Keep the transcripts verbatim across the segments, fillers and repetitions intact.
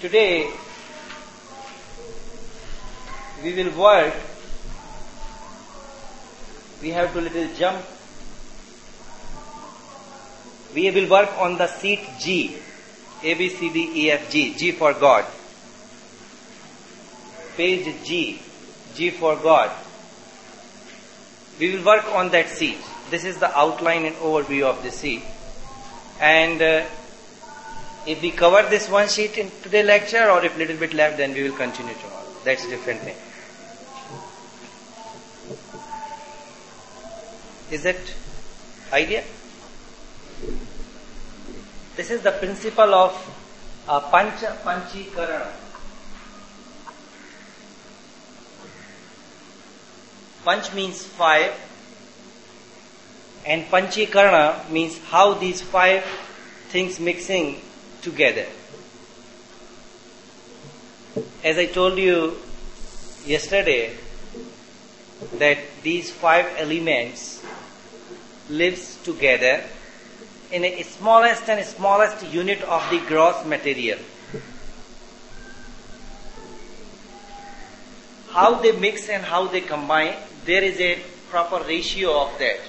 Today we will work, we have to little jump, we will work on the seat G, A, B, C, D, E, F, G, G for God. Page G, G for God. We will work on that seat. This is the outline and overview of the seat. And uh, if we cover this one sheet in today's lecture, or if little bit left, then we will continue tomorrow. That's a different thing. Is that idea? This is the principle of uh, Pancha Panchikarana. Panch means five, and Panchikarana means how these five things mixing together. As I told you yesterday, that these five elements lives together in a smallest and smallest unit of the gross material. How they mix and how they combine, there is a proper ratio of that.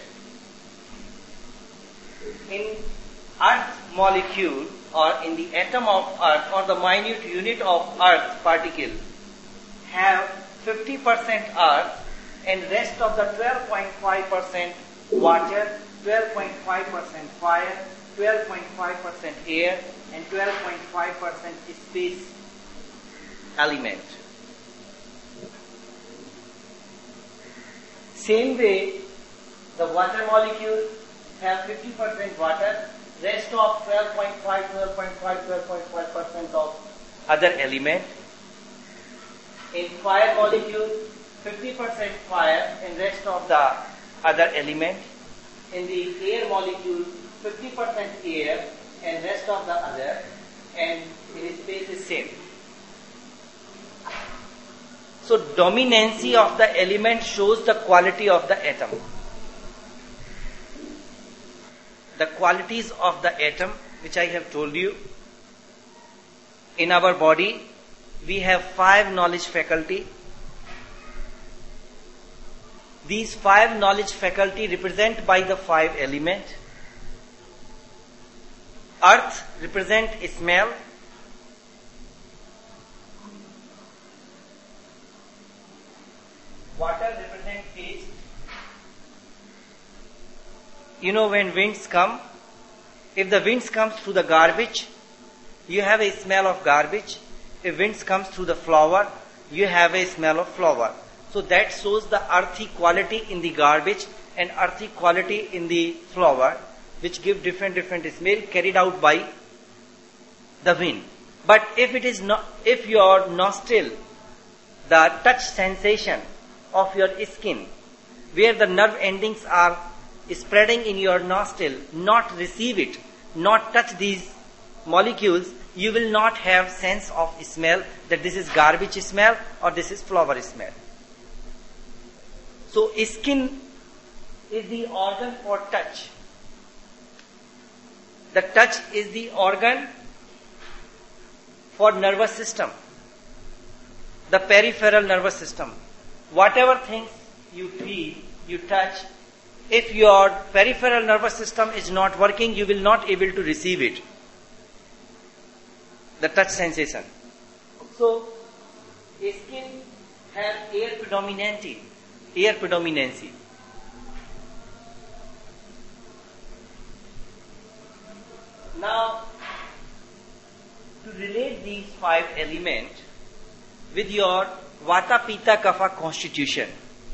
In earth molecule, or in the atom of earth, or the minute unit of earth particle, have fifty percent earth and rest of the twelve point five percent water, twelve point five percent fire, twelve point five percent air, and twelve point five percent space element. Same way, the water molecule have fifty percent water, rest of twelve point five, twelve point five, twelve point five percent of other element. In fire molecule, fifty percent fire and rest of the other element. In the air molecule, fifty percent air and rest of the other. And in space is same. So dominancy of the element shows the quality of the atom. The qualities of the atom, which I have told you. In our body, we have five knowledge faculty. These five knowledge faculty represent by the five element. Earth represent smell. Water represent taste. You know, when winds come, if the winds comes through the garbage, you have a smell of garbage. If winds comes through the flower, you have a smell of flower. So that shows the earthy quality in the garbage and earthy quality in the flower, which give different different smell carried out by the wind. But if it is not, if your nostril, the touch sensation of your skin, where the nerve endings are spreading in your nostril, not receive it, not touch these molecules, you will not have sense of smell that this is garbage smell or this is flower smell. So skin is the organ for touch. The touch is the organ for nervous system, the peripheral nervous system. Whatever things you feel, you touch, if your peripheral nervous system is not working, you will not able to receive it. The touch sensation. So, skin has air predominancy. Air predominancy. Now, to relate these five elements with your Vata, Pitta, Kapha constitution,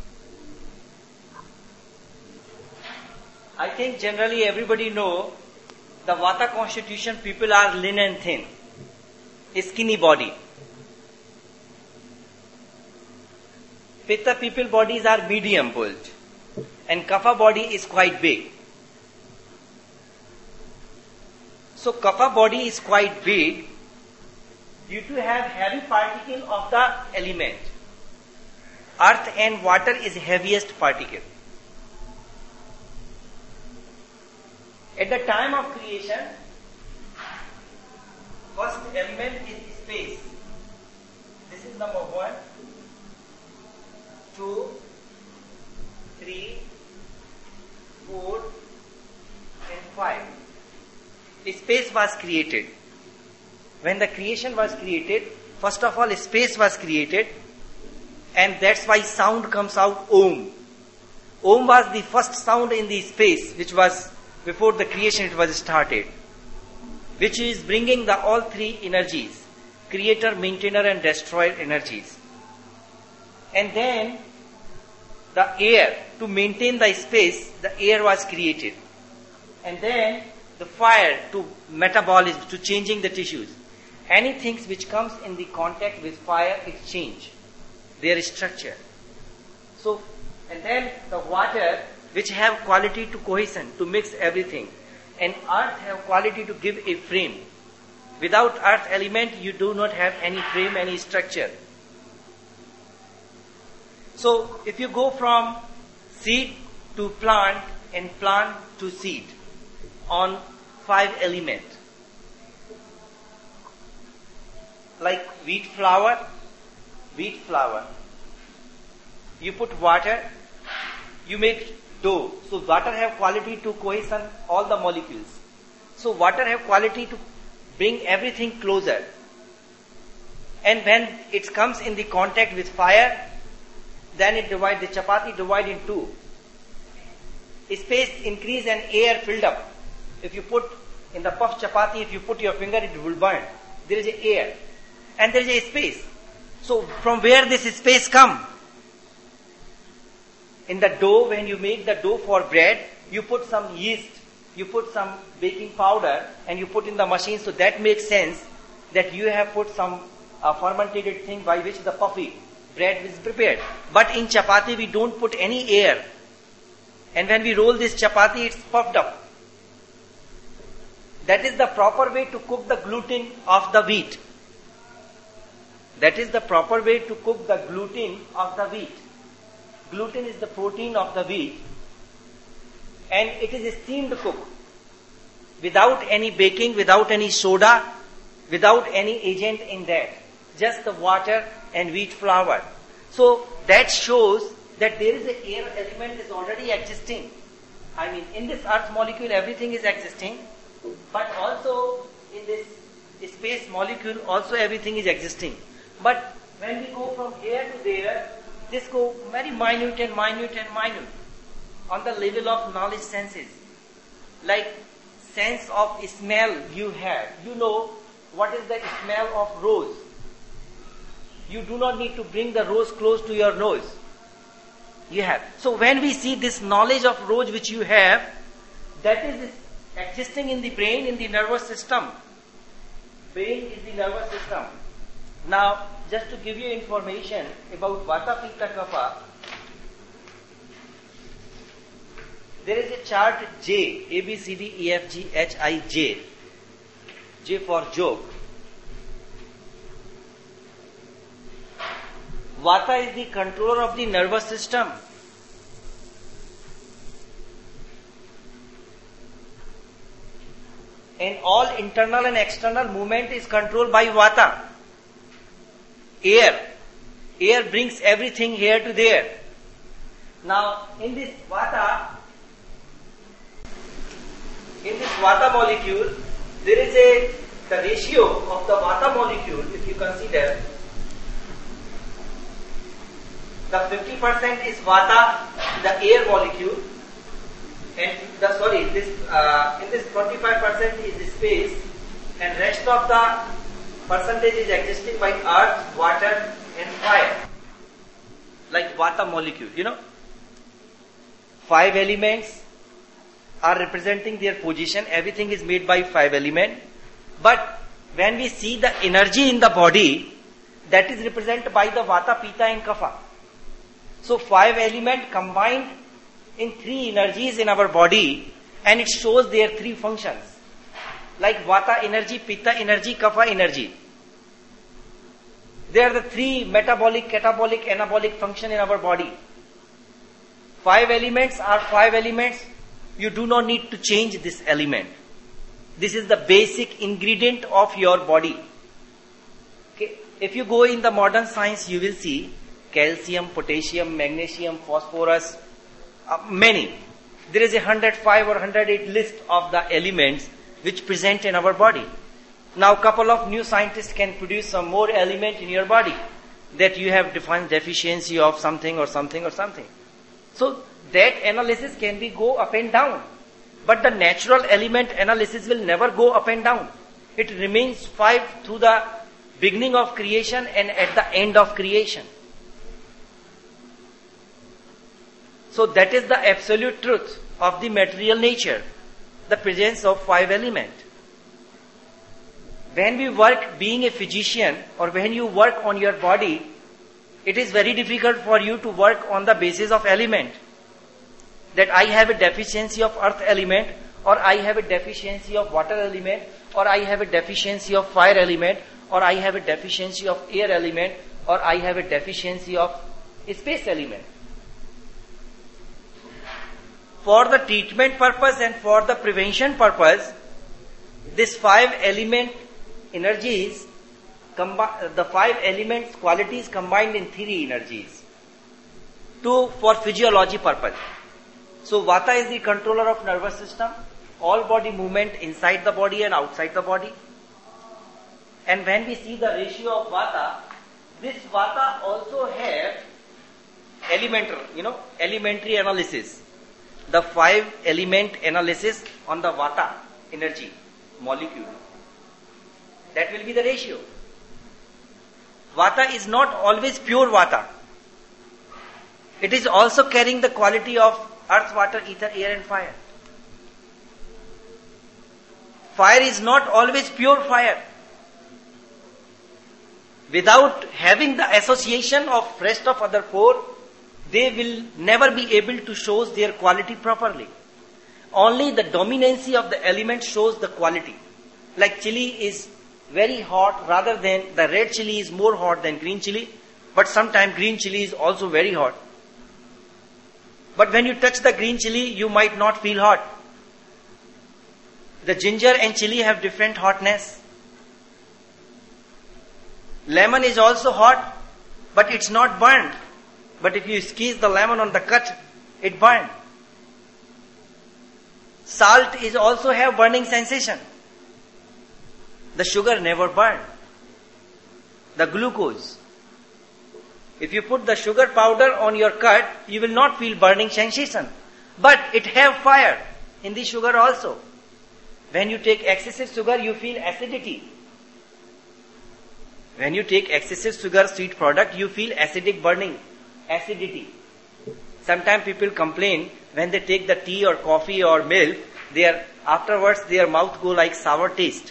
I think generally everybody know the Vata constitution, people are lean and thin, skinny body. Pitta people bodies are medium built, and Kapha body is quite big. So Kapha body is quite big due to have heavy particle of the element. Earth and water is heaviest particle. At the time of creation, first element is space. This is number one, two, three, four, and five. A space was created. When the creation was created, first of all, a space was created, and that's why sound comes out Om. Om was the first sound in the space, which was before the creation it was started, which is bringing the all three energies, creator, maintainer, and destroyer energies. And then the air, to maintain the space, the air was created. And then the fire, to metabolism, to changing the tissues. Anything which comes in the contact with fire, it change their structure. So, and then the water, which have quality to cohesion, to mix everything. And earth have quality to give a frame. Without earth element, you do not have any frame, any structure. So, if you go from seed to plant and plant to seed on five element, like wheat flour, wheat flour, you put water, you make dough. So water have quality to cohesion all the molecules. So water have quality to bring everything closer. And when it comes in the contact with fire, then it divide, the chapati divide in two. Space increase and air filled up. If you put in the puff chapati, if you put your finger, it will burn. There is a air. And there is a space. So from where this space come? In the dough, when you make the dough for bread, you put some yeast, you put some baking powder, and you put in the machine. So that makes sense that you have put some uh, fermented thing by which the puffy bread is prepared. But in chapati, we don't put any air. And when we roll this chapati, it's puffed up. That is the proper way to cook the gluten of the wheat. That is the proper way to cook the gluten of the wheat. Gluten is the protein of the wheat, and it is a steamed cook. Without any baking, without any soda, without any agent in that. Just the water and wheat flour. So that shows that there is an air element is already existing. I mean, in this earth molecule, everything is existing, but also in this space molecule, also everything is existing. But when we go from here to there, this go very minute and minute and minute on the level of knowledge senses. Like sense of smell you have. You know what is the smell of rose. You do not need to bring the rose close to your nose. You have. So when we see this knowledge of rose which you have, that is existing in the brain, in the nervous system. Brain is the nervous system. Now, just to give you information about Vata, Pitta, Kapha, there is a chart J, A, B, C, D, E, F, G, H, I, J. J for joke. Vata is the controller of the nervous system. And all internal and external movement is controlled by Vata. Air. Air brings everything here to there. Now, in this Vata, in this Vata molecule, there is a, the ratio of the Vata molecule, if you consider, the fifty percent is Vata, the air molecule, and the, sorry, this, uh, in this twenty-five percent is the space, and rest of the percentage is existing by earth, water and fire. Like Vata molecule, you know. Five elements are representing their position. Everything is made by five elements. But when we see the energy in the body, that is represented by the Vata, Pitta and Kapha. So five elements combined in three energies in our body, and it shows their three functions. Like Vata energy, Pitta energy, Kapha energy. They are the three metabolic, catabolic, anabolic function in our body. Five elements are five elements. You do not need to change this element. This is the basic ingredient of your body. If you go in the modern science, you will see calcium, potassium, magnesium, phosphorus, uh, many. There is a one hundred five or one hundred eight list of the elements which present in our body. Now, couple of new scientists can produce some more element in your body that you have defined deficiency of something or something or something. So, that analysis can be go up and down. But the natural element analysis will never go up and down. It remains five through the beginning of creation and at the end of creation. So that is the absolute truth of the material nature, the presence of five elements. When we work being a physician or when you work on your body, it is very difficult for you to work on the basis of element. That I have a deficiency of earth element, or I have a deficiency of water element, or I have a deficiency of fire element, or I have a deficiency of air element, or I have a deficiency of space element. For the treatment purpose and for the prevention purpose, this five element energies, combi- the five elements qualities combined in three energies to for physiology purpose. So Vata is the controller of nervous system, all body movement inside the body and outside the body. And when we see the ratio of Vata, this Vata also have elemental, you know, elementary analysis. The five element analysis on the Vata energy molecule. That will be the ratio. Vata is not always pure Vata. It is also carrying the quality of earth, water, ether, air and fire. Fire is not always pure fire. Without having the association of rest of other four, they will never be able to show their quality properly. Only the dominancy of the element shows the quality. Like chili is very hot rather than the red chili is more hot than green chili, but sometimes green chili is also very hot. But when you touch the green chili, you might not feel hot. The ginger and chili have different hotness. Lemon is also hot, but it's not burned. But if you squeeze the lemon on the cut, it burns. Salt is also have burning sensation. The sugar never burns. The glucose. If you put the sugar powder on your cut, you will not feel burning sensation. But it have fire in the sugar also. When you take excessive sugar, you feel acidity. When you take excessive sugar sweet product, you feel acidic burning, acidity. Sometimes people complain when they take the tea or coffee or milk, they are, afterwards their mouth go like sour taste.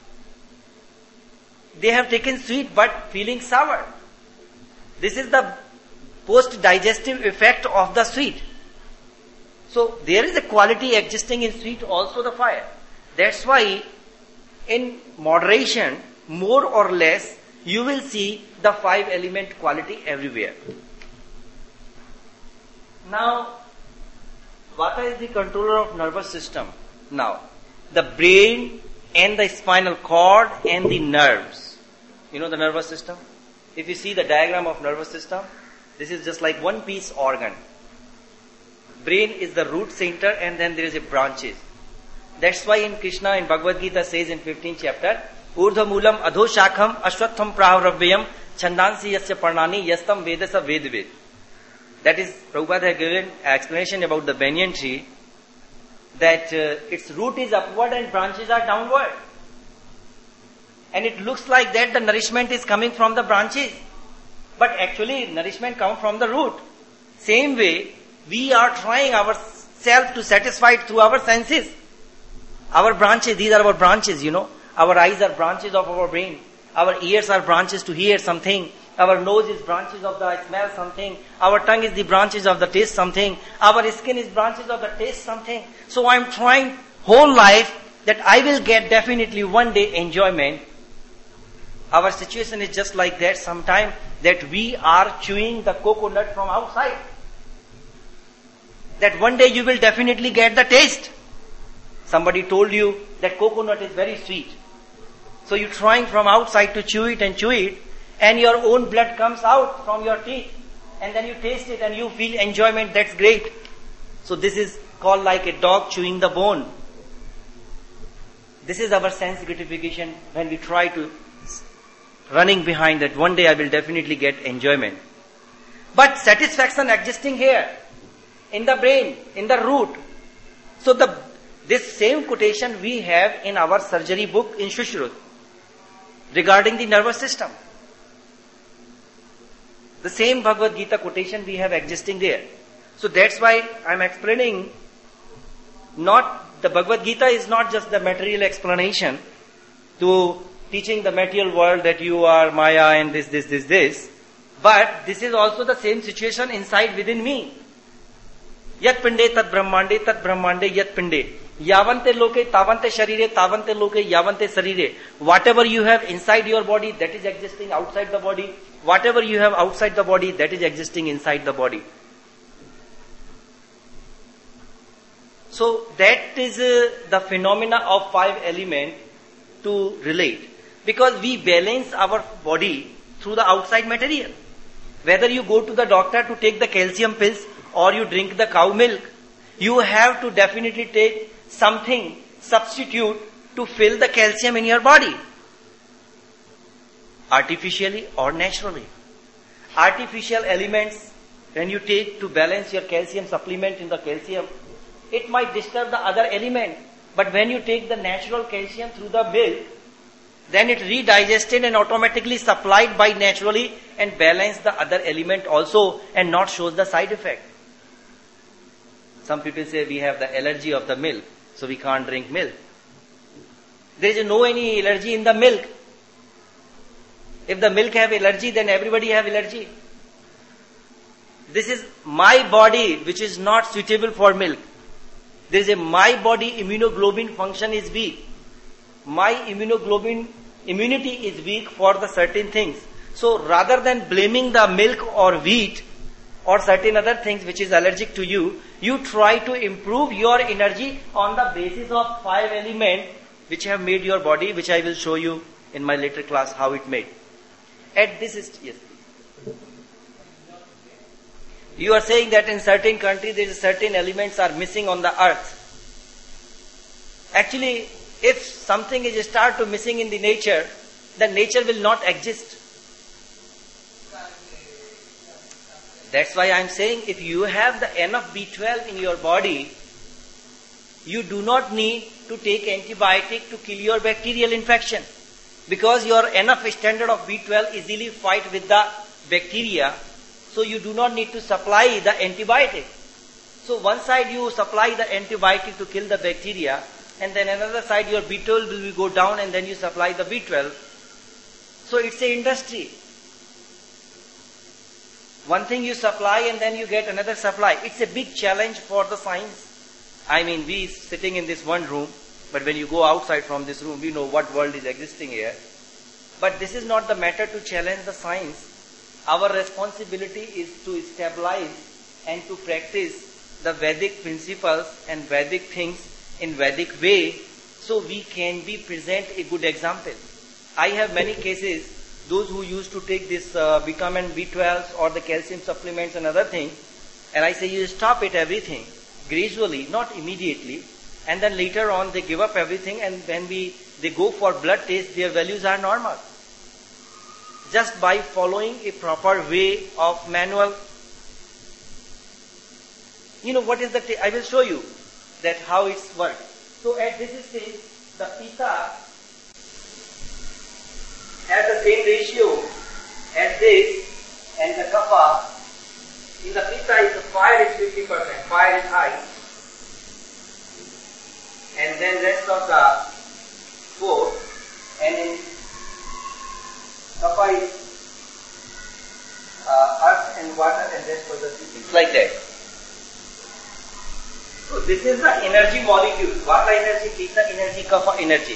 They have taken sweet but feeling sour. This is the post-digestive effect of the sweet. So there is a quality existing in sweet, also the fire. That's why in moderation, more or less, you will see the five element quality everywhere. Now, Vata is the controller of nervous system. Now, the brain and the spinal cord and the nerves. You know the nervous system? If you see the diagram of nervous system, this is just like one piece organ. Brain is the root center and then there is a branches. That's why in Krishna in Bhagavad Gita says in fifteenth chapter, Urdhva Moolam Adho Shakham Ashwatham Prahavravyam Chandansi Yasya Parnani Yastam Vedasa Vedvid. That is, Prabhupada has given explanation about the banyan tree, that uh, its root is upward and branches are downward. And it looks like that the nourishment is coming from the branches. But actually nourishment comes from the root. Same way, we are trying ourselves to satisfy it through our senses. Our branches, these are our branches, you know. Our eyes are branches of our brain. Our ears are branches to hear something. Our nose is branches of the smell something. Our tongue is the branches of the taste something. Our skin is branches of the taste something. So I am trying whole life that I will get definitely one day enjoyment. Our situation is just like that sometime, that we are chewing the coconut from outside. That one day you will definitely get the taste. Somebody told you that coconut is very sweet. So you're trying from outside to chew it and chew it. and your own blood comes out from your teeth, and then you taste it and you feel enjoyment. That's great. So this is called like a dog chewing the bone. This is our sense gratification when we try to running behind that one day I will definitely get enjoyment. But satisfaction existing here, in the brain, in the root. So the this same quotation we have in our surgery book in Shushruta regarding the nervous system. The same Bhagavad Gita quotation we have existing there. So that's why I'm explaining, not the Bhagavad Gita is not just the material explanation to teaching the material world that you are Maya and this, this, this, this. But this is also the same situation inside within me. Yat pinde tat brahmande tat brahmande yat pinde. Yavante loke tavante sharire tavante loke yavante sarire. Whatever you have inside your body, that is existing outside the body. Whatever you have outside the body, that is existing inside the body. So that is uh, the phenomena of five elements to relate. Because we balance our body through the outside material. Whether you go to the doctor to take the calcium pills or you drink the cow milk, you have to definitely take something, substitute to fill the calcium in your body. Artificially or naturally. Artificial elements, when you take to balance your calcium supplement in the calcium, it might disturb the other element. But when you take the natural calcium through the milk, then it redigested and automatically supplied by naturally and balance the other element also and not shows the side effect. Some people say we have the allergy of the milk, so we can't drink milk. There is no any allergy in the milk. If the milk have allergy, then everybody have allergy. This is my body which is not suitable for milk. There is a my body immunoglobulin function is weak. My immunoglobulin immunity is weak for the certain things. So rather than blaming the milk or wheat or certain other things which is allergic to you, you try to improve your energy on the basis of five elements which have made your body, which I will show you in my later class how it made. At this is yes. You are saying that in certain countries there is certain elements are missing on the earth. Actually, if something is start to missing in the nature, then nature will not exist. That's why I am saying if you have the enough B twelve in your body, you do not need to take antibiotic to kill your bacterial infection. Because your enough standard of B twelve easily fight with the bacteria, so you do not need to supply the antibiotic. So one side you supply the antibiotic to kill the bacteria, and then another side your B twelve will go down and then you supply the B twelve. So it's a industry. One thing you supply and then you get another supply. It's a big challenge for the science. I mean, we sitting in this one room, but when you go outside from this room, we know what world is existing here. But this is not the matter to challenge the science. Our responsibility is to stabilize and to practice the Vedic principles and Vedic things in Vedic way, so we can be present a good example. I have many cases, those who used to take this uh, vitamin B twelve or the calcium supplements and other things, and I say you stop it everything, gradually, not immediately, and then later on they give up everything, and when we they go for blood test, their values are normal. Just by following a proper way of manual. You know what is the, t- I will show you that how it's worked. So at this stage, the Pitta has the same ratio as this, and the Kapha, in the Pitta is the fire is fifty percent, fire is high. And then rest of the four, and in Kapha is uh, earth and water and rest of the things like that. So this is the energy molecule. Vata energy, Pitta energy, Kapha energy.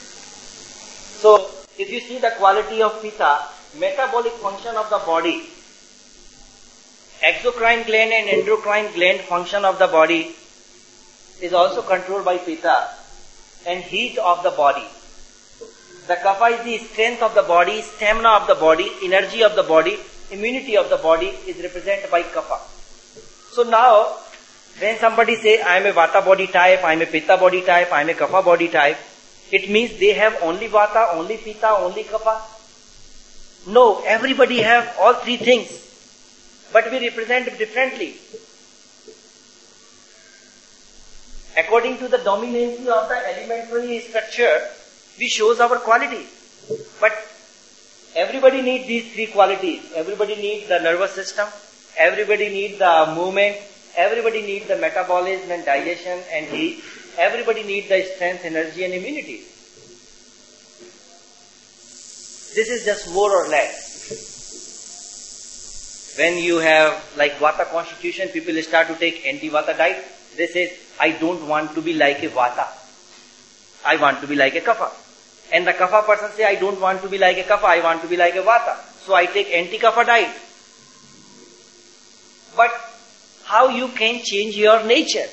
So if you see the quality of Pitta, metabolic function of the body, exocrine gland and endocrine gland function of the body is also controlled by Pitta, and heat of the body. The kapha is the strength of the body, stamina of the body, energy of the body, immunity of the body is represented by kapha. So now, when somebody say, I am a vata body type, I am a pitta body type, I am a kapha body type, it means they have only vata, only pitta, only kapha. No, everybody have all three things, but we represent it differently. According to the dominancy of the elementary structure, we shows our qualities. But everybody needs these three qualities. Everybody needs the nervous system, everybody needs the movement, everybody needs the metabolism and digestion and heat, everybody needs the strength, energy and immunity. This is just more or less. When you have like vata constitution, people start to take anti-vata diet. They say, I don't want to be like a vata. I want to be like a kapha. And the kapha person say, I don't want to be like a kapha, I want to be like a vata. So I take anti-kapha diet. But how you can change your nature?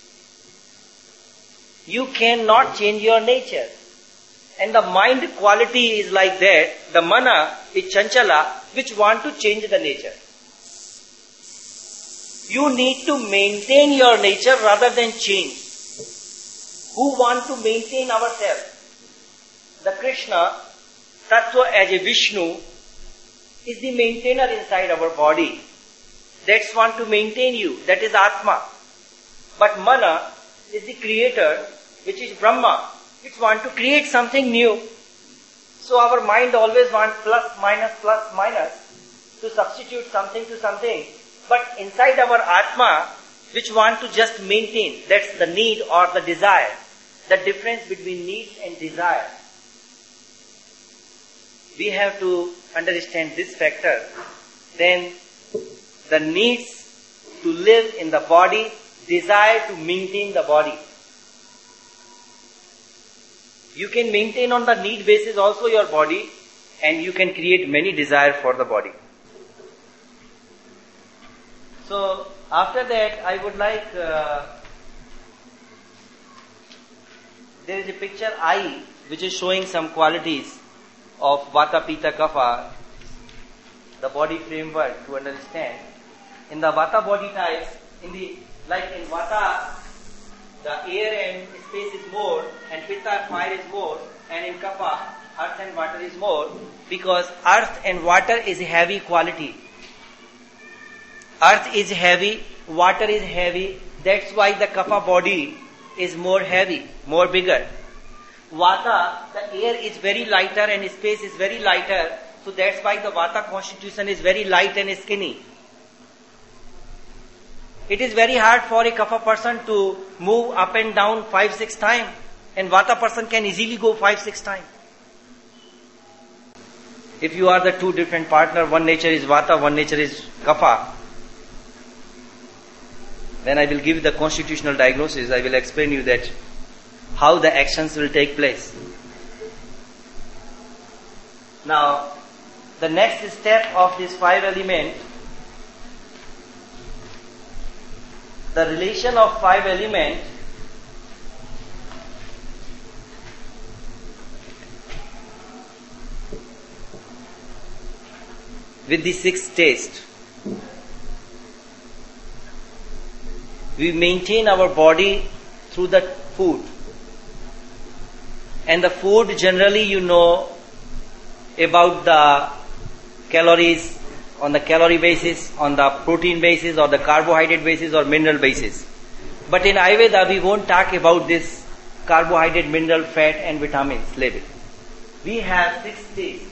You cannot change your nature. And the mind quality is like that. The mana is chanchala, which want to change the nature. You need to maintain your nature rather than change. Who want to maintain ourselves? The Krishna, Tattva as a Vishnu, is the maintainer inside our body. That's want to maintain you. That is Atma. But Mana is the creator, which is Brahma. It wants to create something new. So our mind always wants plus, minus, plus, minus to substitute something to something. But inside our Atma, which want to just maintain, that's the need or the desire. The difference between needs and desire. We have to understand this factor. Then the needs to live in the body, desire to maintain the body. You can maintain on the need basis also your body, and you can create many desires for the body. So after that, I would like, uh, there is a picture I, which is showing some qualities of Vata, Pitta, Kapha, the body framework to understand. In the Vata body types, in the like in Vata, the air and space is more, and Pitta, fire is more, and in Kapha, earth and water is more, because earth and water is heavy quality. Earth is heavy, water is heavy, that's why the Kapha body is more heavy, more bigger. Vata, the air is very lighter and space is very lighter, so that's why the Vata constitution is very light and skinny. It is very hard for a Kapha person to move up and down five, six times, and Vata person can easily go five, six times. If you are the two different partner, one nature is Vata, one nature is Kapha, then I will give the constitutional diagnosis. I will explain you that how the actions will take place. Now, the next step of this five element, the relation of five element with the six taste. We maintain our body through the food. And the food generally you know about the calories on the calorie basis, on the protein basis, or the carbohydrate basis, or mineral basis. But in Ayurveda we won't talk about this carbohydrate, mineral, fat and vitamins level. We have six tastes.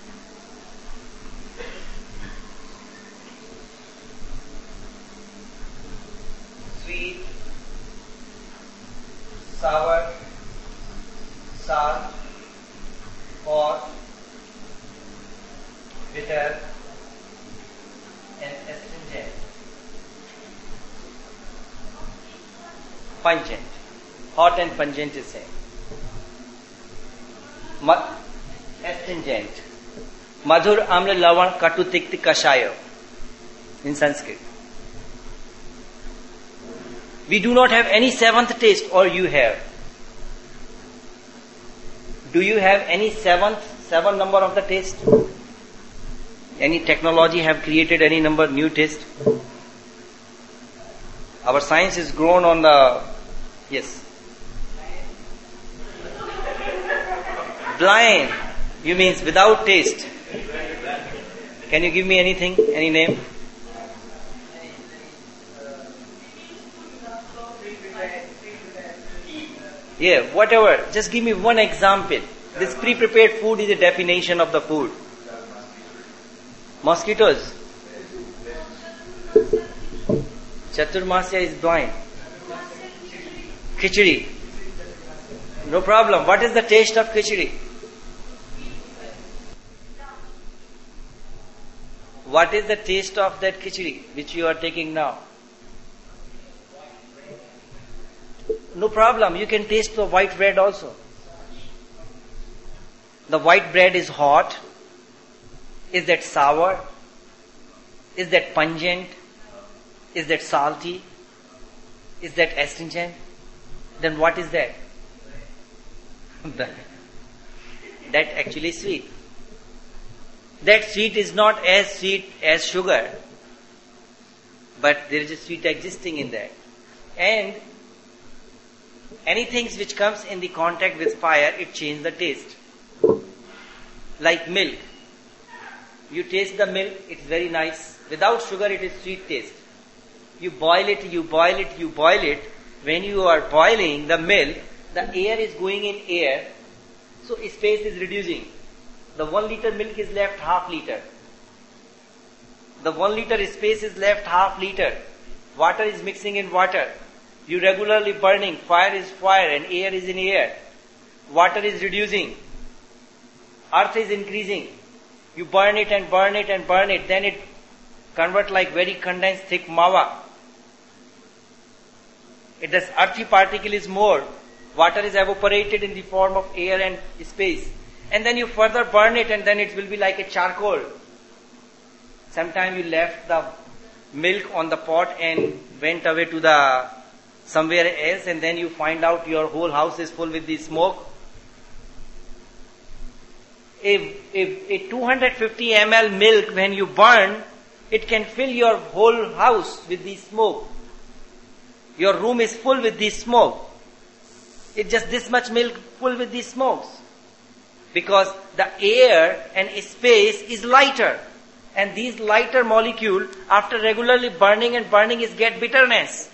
Sweet, sour, sour, hot, bitter, and astringent. Pungent. Hot and pungent is same. Ma- astringent. Madhur, amla, lavan, katu, tikti, kashaya in Sanskrit. We do not have any seventh taste, or you have. Do you have any seventh, seven number of the taste? Any technology have created any number new taste? Our science is grown on the, yes. Blind, you means without taste. Can you give me anything, any name? Yeah, whatever. Just give me one example. This pre-prepared food is a definition of the food. Mosquitoes. Chaturmasya is blind. Khichdi. No problem. What is the taste of khichdi? What is the taste of that khichdi which you are taking now? No problem. You can taste the white bread also. The white bread is hot. Is that sour? Is that pungent? Is that salty? Is that astringent? Then what is that? That actually is sweet. That sweet is not as sweet as sugar, but there is a sweet existing in that. And anything which comes in the contact with fire, it changes the taste. Like milk. You taste the milk, it's very nice. Without sugar, it is sweet taste. You boil it, you boil it, you boil it. When you are boiling the milk, the air is going in air, so space is reducing. The one liter milk is left half liter. The one liter space is left half liter. Water is mixing in water. You regularly burning, fire is fire and air is in air. Water is reducing. Earth is increasing. You burn it and burn it and burn it, then it convert like very condensed thick mava. It does earthy particle is more. Water is evaporated in the form of air and space. And then you further burn it and then it will be like a charcoal. Sometime you left the milk on the pot and went away to the somewhere else and then you find out your whole house is full with the smoke. A, a, a two hundred fifty milliliters milk when you burn, it can fill your whole house with the smoke. Your room is full with the smoke. It's just this much milk full with the smokes. Because the air and space is lighter. And these lighter molecules, after regularly burning and burning, is get bitterness.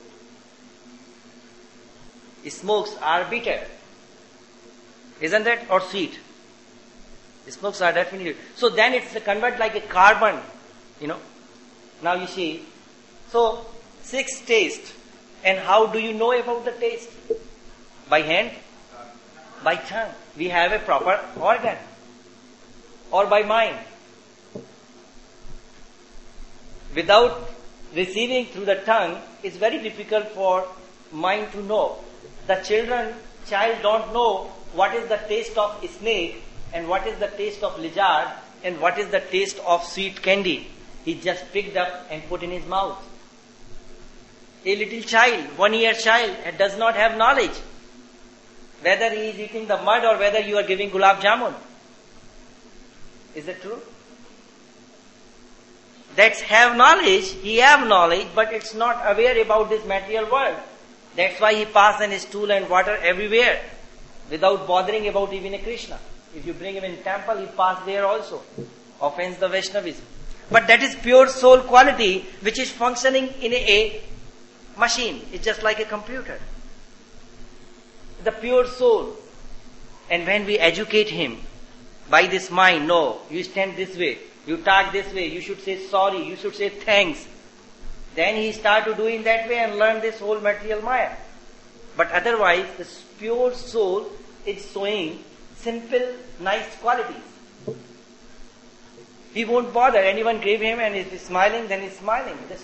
Smokes are bitter. Isn't that? Or sweet. Smokes are definitely. So then it's convert like a carbon. You know. Now you see. So, six taste. And how do you know about the taste? By hand? By tongue. We have a proper organ. Or by mind. Without receiving through the tongue, it's very difficult for mind to know. The children, child don't know what is the taste of snake and what is the taste of lizard and what is the taste of sweet candy. He just picked up and put in his mouth. A little child, one year child, does not have knowledge whether he is eating the mud or whether you are giving gulab jamun. Is that true? That's have knowledge, he have knowledge, but it's not aware about this material world. That's why he passes in his stool and water everywhere without bothering about even a Krishna. If you bring him in temple, he pass there also. Offends the Vaishnavism. But that is pure soul quality which is functioning in a machine. It's just like a computer. The pure soul. And when we educate him by this mind, no, you stand this way, you talk this way, you should say sorry, you should say thanks. Then he start to do in that way and learn this whole material maya. But otherwise, the pure soul is showing simple, nice qualities. He won't bother. Anyone grave him and is smiling, then he's smiling. Just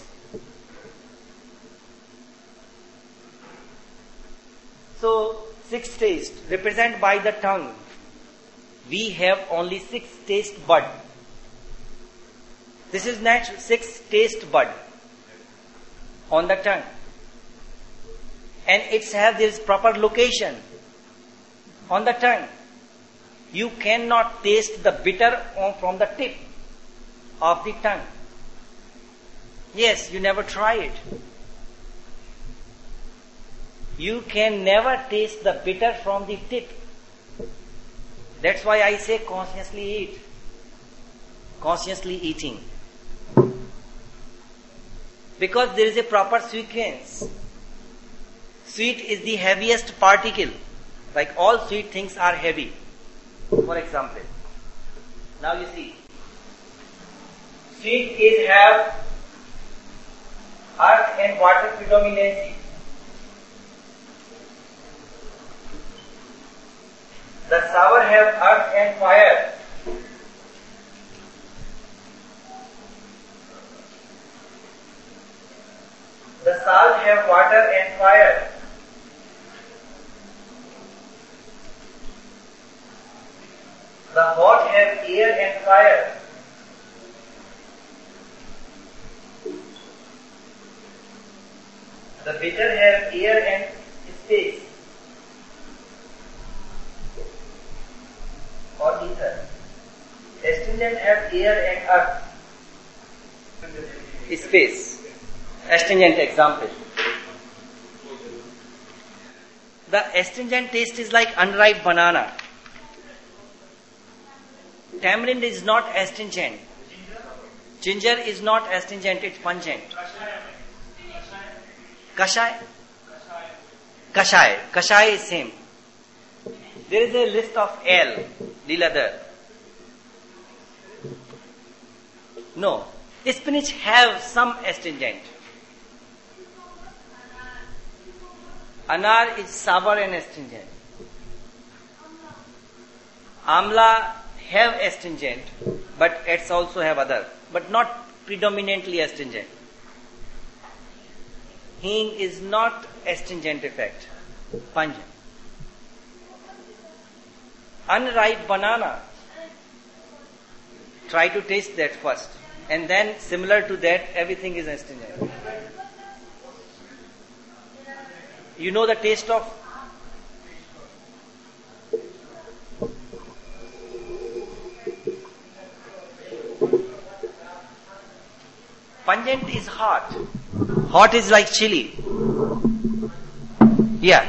so, six taste represented by the tongue. We have only six taste bud. This is natural. Six taste bud on the tongue. And it's have this proper location on the tongue. You cannot taste the bitter from the tip of the tongue. Yes, you never try it. You can never taste the bitter from the tip. That's why I say consciously eat. Consciously eating. Because there is a proper sequence. Sweet is the heaviest particle. Like all sweet things are heavy. For example, now you see, sweet is have earth and water predominancy. The sour have earth and fire. The salt have water and fire. The hot have air and fire. The bitter have air and space. Or ether. Astringent have air and earth. Space. Astringent example. The astringent taste is like unripe banana. Tamarind is not astringent. Ginger is not astringent, it's pungent. Kashai? Kashai. Kashai is same. There is a list of L, Leeladhar. No. Spinach have some astringent. Anar is sour and astringent. Amla have astringent, but it's also have other, but not predominantly astringent. Hing is not astringent effect, pungent. Unripe banana, try to taste that first, and then similar to that, everything is astringent. You know the taste of pungent is hot. Hot is like chili. Yeah.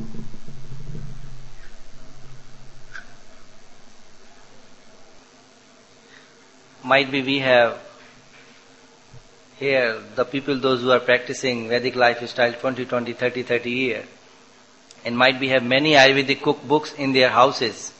Might be we have here the people, those who are practicing Vedic lifestyle twenty, twenty, thirty, thirty years, and might be have many Ayurvedic cookbooks in their houses.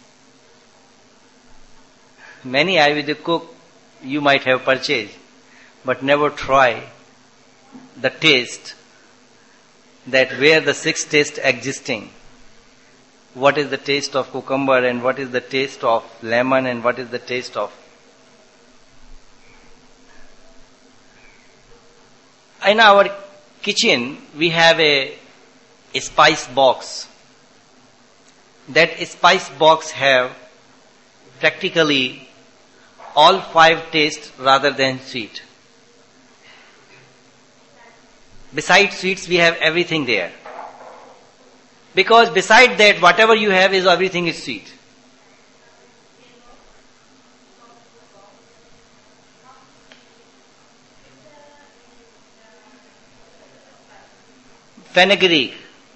Many Ayurvedic cook you might have purchased, but never try the taste that where the six taste existing. What is the taste of cucumber and what is the taste of lemon and what is the taste of. In our kitchen we have a, a spice box. That spice box have practically all five tastes rather than sweet. Besides sweets, we have everything there. Because beside that, whatever you have is everything is sweet. Fenugreek,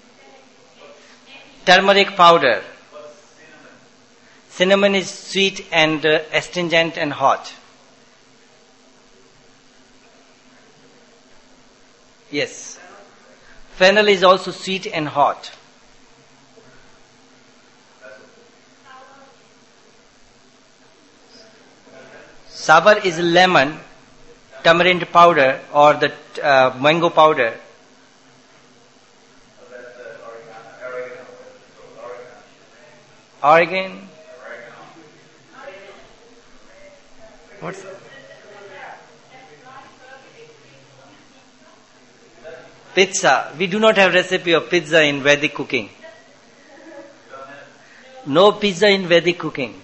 turmeric powder. Cinnamon is sweet and uh, astringent and hot. Yes. Fennel is also sweet and hot. Sour is lemon, tamarind powder or the uh, mango powder. Oregon. What's pizza? We do not have recipe of pizza in Vedic cooking. No pizza in Vedic cooking.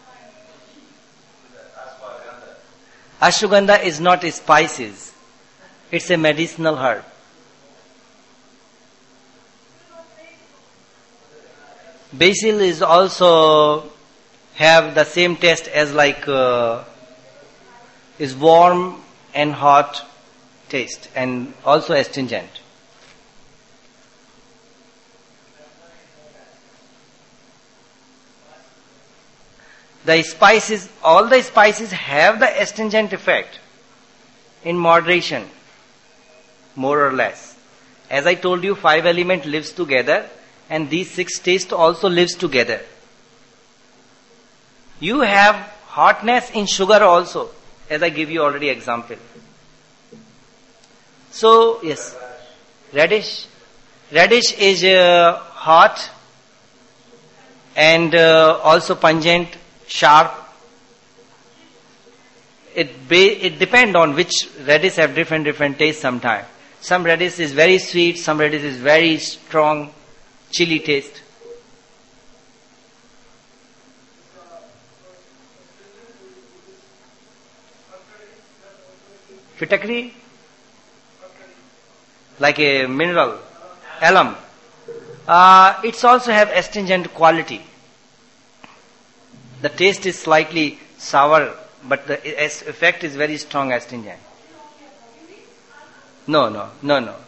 Ashwagandha is not spices. It's a medicinal herb. Basil is also have the same taste as like uh, is warm and hot taste and also astringent. The spices, all the spices have the astringent effect in moderation, more or less. As I told you, five element lives together and these six taste also lives together. You have hotness in sugar also, as I give you already example. So, yes, radish. Radish is uh, hot and uh, also pungent, sharp. It ba- it depends on which radish have different different tastes sometimes. Some radish is very sweet, some radish is very strong, chili taste. Fitakri, like a mineral, alum. Uh, it's also have astringent quality. The taste is slightly sour, but the effect is very strong astringent. No, no, no, no.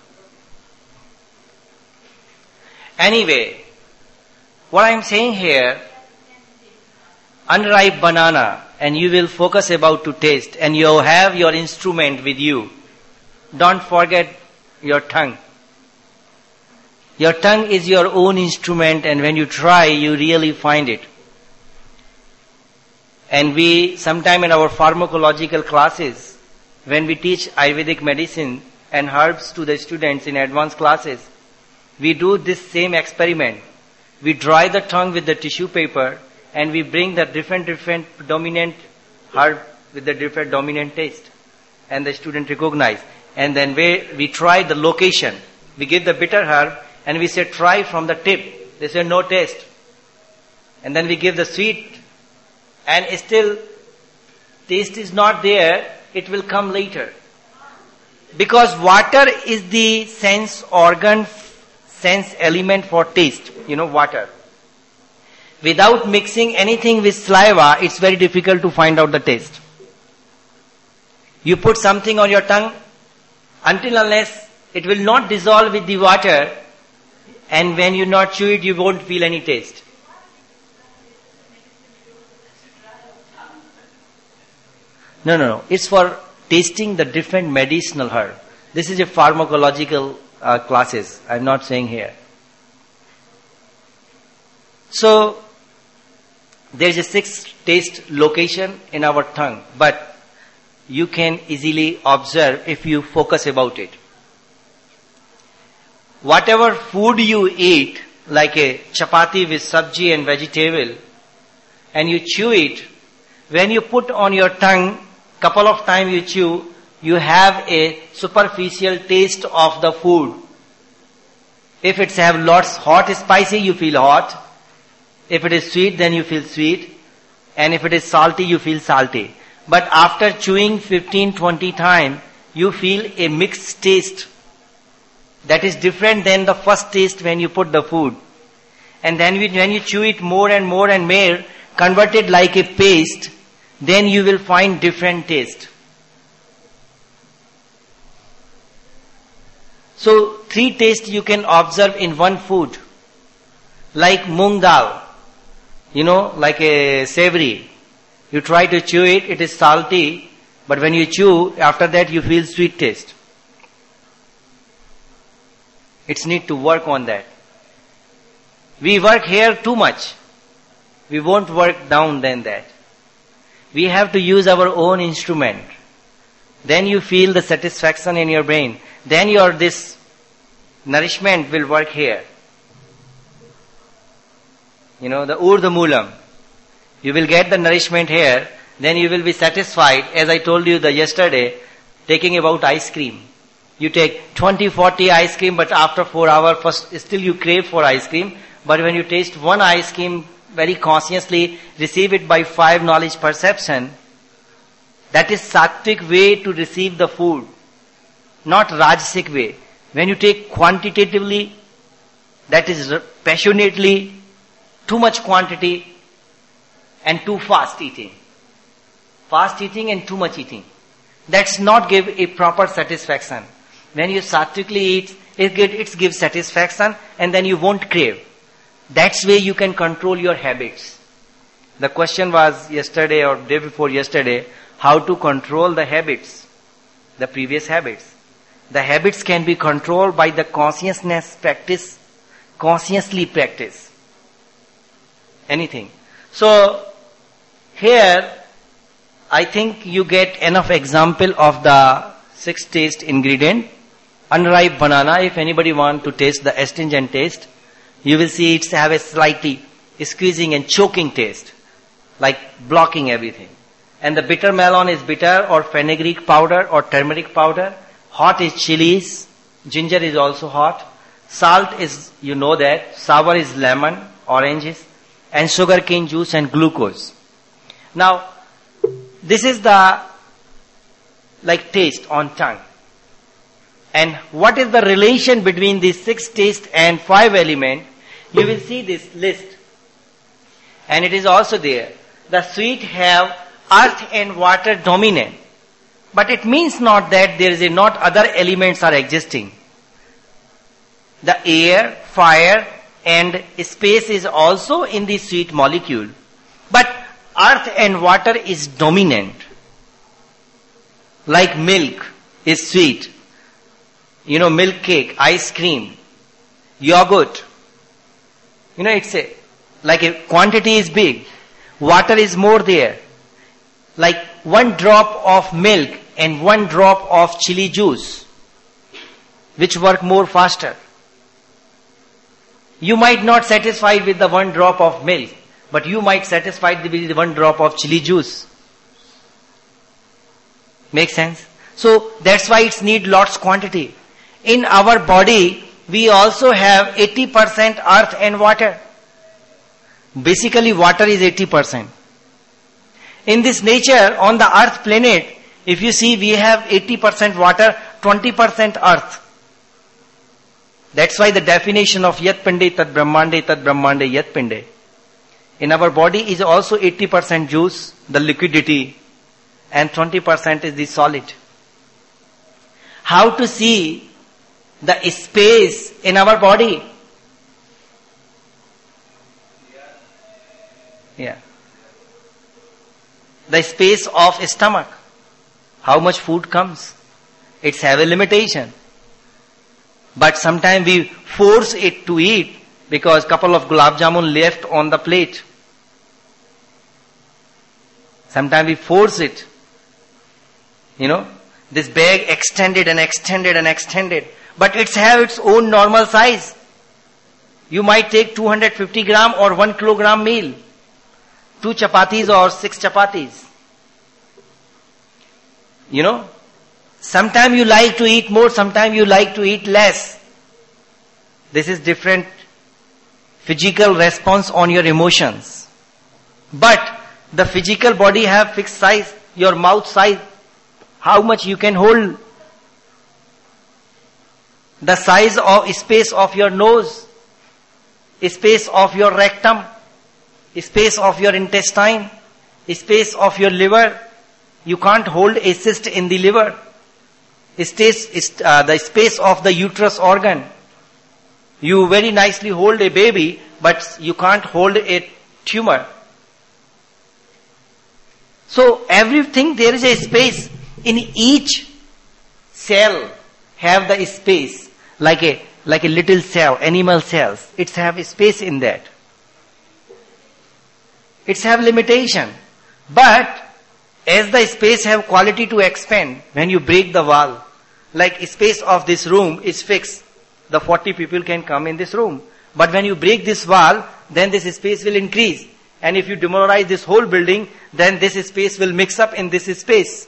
Anyway, what I am saying here, unripe banana, and you will focus about to taste, and you have your instrument with you. Don't forget your tongue. Your tongue is your own instrument, and when you try, you really find it. And we, sometime in our pharmacological classes, when we teach Ayurvedic medicine and herbs to the students in advanced classes, we do this same experiment. We dry the tongue with the tissue paper and we bring the different, different dominant herb with the different dominant taste. And the student recognize. And then we, we try the location. We give the bitter herb and we say try from the tip. They say no taste. And then we give the sweet and still taste is not there, it will come later. Because water is the sense organ, sense element for taste. You know, water. Without mixing anything with saliva, it's very difficult to find out the taste. You put something on your tongue, until unless it will not dissolve with the water, and when you not chew it, you won't feel any taste. No, no, no. It's for tasting the different medicinal herb. This is a pharmacological uh, classes. I'm not saying here. So, there is a six taste location in our tongue, but you can easily observe if you focus about it. Whatever food you eat, like a chapati with sabji and vegetable, and you chew it, when you put on your tongue, couple of times you chew, you have a superficial taste of the food. If it's have lots hot spicy, you feel hot. If it is sweet, then you feel sweet. And if it is salty, you feel salty. But after chewing fifteen to twenty times, you feel a mixed taste. That is different than the first taste when you put the food. And then when you chew it more and more and more, converted like a paste, then you will find different taste. So, three tastes you can observe in one food. Like moong dal, you know, like a savory. You try to chew it, it is salty, but when you chew, after that you feel sweet taste. It's need to work on that. We work here too much. We won't work down than that. We have to use our own instrument. Then you feel the satisfaction in your brain. Then your this nourishment will work here. You know, the Urdhva Moolam. You will get the nourishment here. Then you will be satisfied. As I told you the yesterday, taking about ice cream. You take twenty, forty ice cream, but after four hours, first still you crave for ice cream. But when you taste one ice cream, very consciously receive it by five knowledge perception, that is sattvic way to receive the food, not rajasic way. When you take quantitatively, that is passionately, too much quantity, and too fast eating. Fast eating and too much eating. That's not give a proper satisfaction. When you sattwically eat, it, get, it gives satisfaction and then you won't crave. That's way you can control your habits. The question was yesterday or day before yesterday, how to control the habits, the previous habits. The habits can be controlled by the consciousness practice, consciously practice. Anything. So, here, I think you get enough example of the six taste ingredient. Unripe banana, if anybody want to taste the astringent taste, you will see it's have a slightly squeezing and choking taste, like blocking everything. And the bitter melon is bitter or fenugreek powder or turmeric powder. Hot is chilies. Ginger is also hot. Salt is, you know that. Sour is lemon, oranges. And sugar cane juice and glucose. Now, this is the, like taste on tongue. And what is the relation between these six taste and five element? You will see this list. And it is also there. The sweet have earth and water dominant. But it means not that there is a not other elements are existing. The air, fire and space is also in the sweet molecule. But earth and water is dominant. Like milk is sweet. You know, milk cake, ice cream, yogurt. You know, it's a, like a quantity is big. Water is more there. Like one drop of milk and one drop of chili juice. Which work more faster. You might not satisfied with the one drop of milk, but you might satisfied with the one drop of chili juice. Make sense? So that's why it's need lots quantity. In our body, we also have eighty percent earth and water. Basically, water is eighty percent. In this nature, on the earth planet, if you see, we have eighty percent water, twenty percent earth. That's why the definition of Yat Pinde Tat Brahmande Tat Brahmande Yat Pinde. In our body is also eighty percent juice, the liquidity, and twenty percent is the solid. How to see the space in our body? Yeah. The space of stomach. How much food comes? It's have a limitation. But sometimes we force it to eat because couple of gulab jamun left on the plate. Sometimes we force it. You know, this bag extended and extended and extended. But it's have its own normal size. You might take two hundred fifty gram or one kilogram meal. Two chapatis or six chapatis. You know, sometimes you like to eat more, sometimes you like to eat less. This is different physical response on your emotions. But the physical body have fixed size, your mouth size, how much you can hold. The size of space of your nose, space of your rectum, space of your intestine, space of your liver. You can't hold a cyst in the liver. Stays, uh, the space of the uterus organ. You very nicely hold a baby, but you can't hold a tumor. So everything there is a space. In each cell have the space. Like a, like a little cell, animal cells. It's have a space in that. It's have limitation. But as the space have quality to expand, when you break the wall, like space of this room is fixed. The forty people can come in this room. But when you break this wall, then this space will increase. And if you demoralize this whole building, then this space will mix up in this space.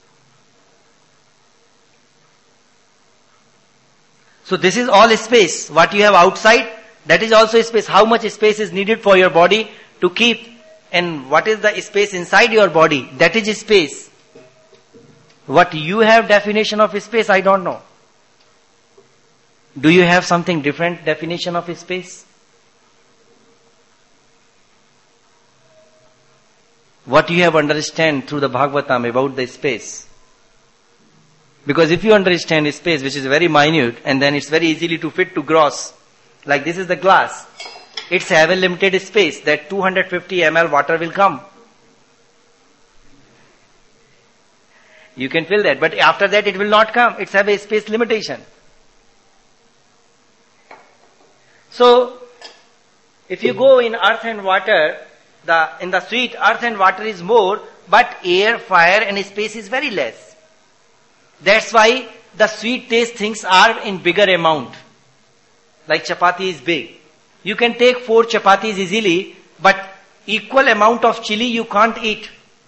So this is all space. What you have outside, that is also space. How much space is needed for your body to keep? And what is the space inside your body? That is space. What you have definition of space, I don't know. Do you have something different definition of space? what you have understand through the Bhagavatam about the space. Because if you understand space, which is very minute, and then it's very easily to fit to gross, like this is the glass, it's have a limited space, that two hundred fifty milliliters water will come. You can fill that, but after that it will not come. It's have a space limitation. So, if you go in earth and water, the in the sweet, earth and water is more, but air, fire and space is very less. That's why the sweet taste things are in bigger amount. Like chapati is big. You can take four chapatis easily, but equal amount of chili you can't eat.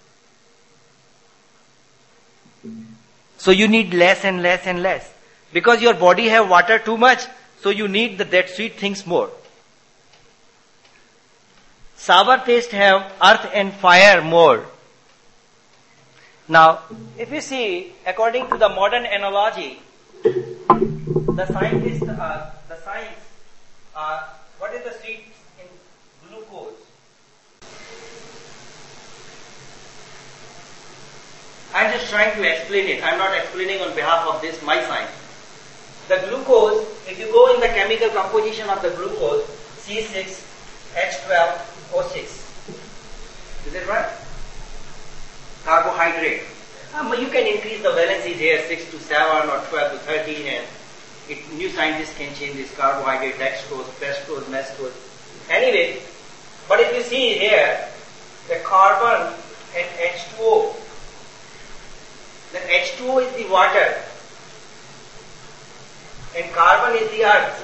So you need less and less and less. Because your body have water too much, so you need the, that sweet things more. Sour taste have earth and fire more. Now, if you see, according to the modern analogy, the scientists, uh, the science, uh, what is the sweet in glucose? I'm just trying to explain it. I'm not explaining on behalf of this, my science. The glucose, if you go in the chemical composition of the glucose, C six H twelve O six. Is it right? Carbohydrate. Um, you can increase the valencies here, six to seven or twelve to thirteen, and it, new scientists can change this carbohydrate, dextrose, fructose, maltose. Anyway, but if you see here, the carbon and H two O, the H two O is the water and carbon is the earth.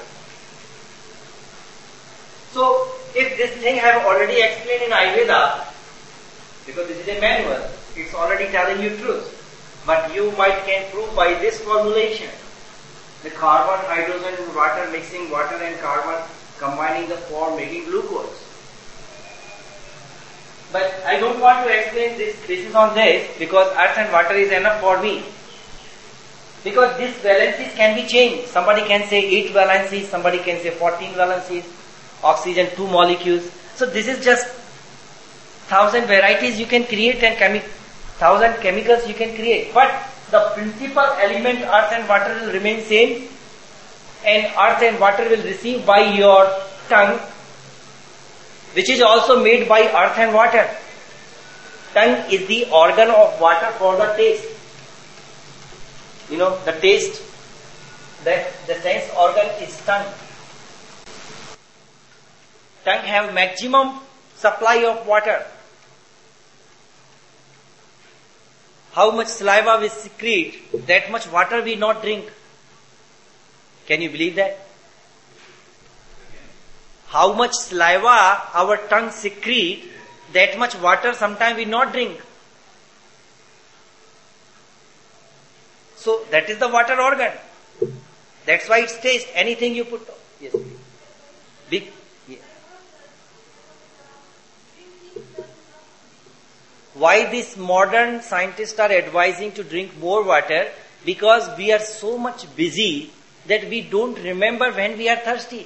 So, if this thing I have already explained in Ayurveda, because this is a manual, it's already telling you truth. But you might can prove by this formulation. The carbon, hydrogen and water, mixing water and carbon, combining the form, making glucose. But I don't want to explain this basis on this, because earth and water is enough for me. Because these valencies can be changed. Somebody can say eight valencies, somebody can say fourteen valencies, oxygen two molecules. So this is just thousand varieties you can create and chemi- thousand chemicals you can create. But the principal element, earth and water, will remain same, and earth and water will receive by your tongue, which is also made by earth and water. Tongue is the organ of water for the taste. You know, the taste, that the sense organ is tongue. Tongue have maximum supply of water. How much saliva we secrete, that much water we not drink. Can you believe that? How much saliva our tongue secrete, that much water sometimes we not drink. So that is the water organ. That's why it's taste. Anything you put. Yes, please. Big. Yeah. Why these modern scientists are advising to drink more water? Because we are so much busy that we don't remember when we are thirsty.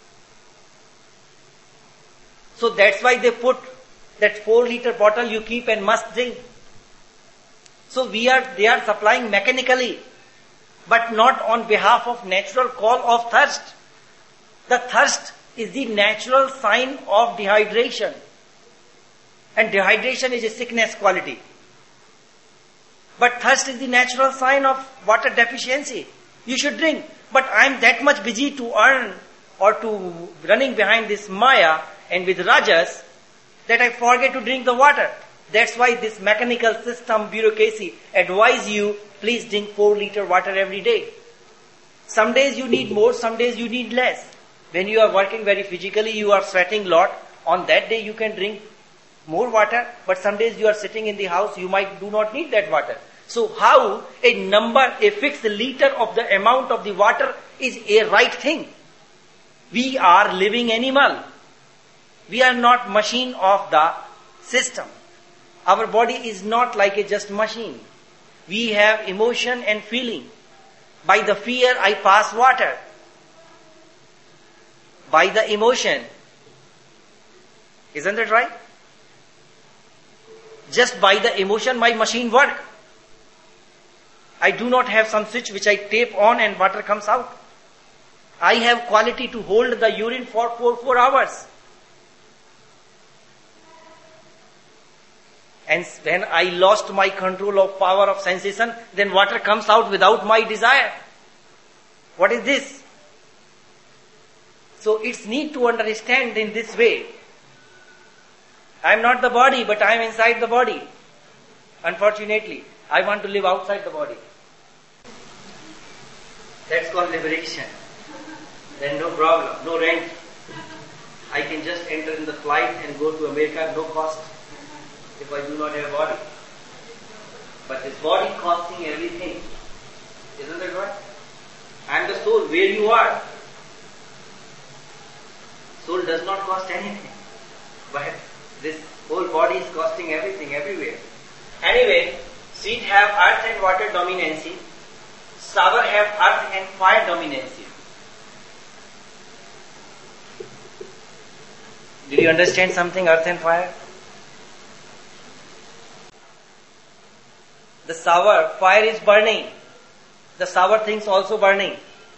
So that's why they put that four liter bottle you keep and must drink. So we are, they are supplying mechanically, but not on behalf of natural call of thirst. The thirst is the natural sign of dehydration. And dehydration is a sickness quality. But thirst is the natural sign of water deficiency. You should drink. But I am that much busy to earn or to running behind this Maya and with Rajas that I forget to drink the water. That's why this mechanical system, bureaucracy, advise you, please drink four liter water every day. Some days you need more, some days you need less. When you are working very physically, you are sweating a lot. On that day you can drink more water, but some days you are sitting in the house, you might do not need that water. So how a number, a fixed liter of the amount of the water is a right thing? We are living animal. We are not machine of the system. Our body is not like a just machine. We have emotion and feeling. By the fear, I pass water. By the emotion. Isn't it right? Just by the emotion, my machine work. I do not have some switch which I tape on and water comes out. I have quality to hold the urine for four, four hours. And when I lost my control of power of sensation, then water comes out without my desire. What is this? So it's need to understand in this way. I am not the body, but I am inside the body. Unfortunately, I want to live outside the body. That's called liberation. Then no problem, no rent. I can just enter in the flight and go to America, no cost, if I do not have a body. But this body costing everything. Isn't that right? I am the soul, where you are. Soul does not cost anything. But this whole body is costing everything, everywhere. Anyway, sweet have earth and water dominancy. Sour have earth and fire dominancy. Did you understand something, earth and fire? The sour, fire is burning. The sour things also burning.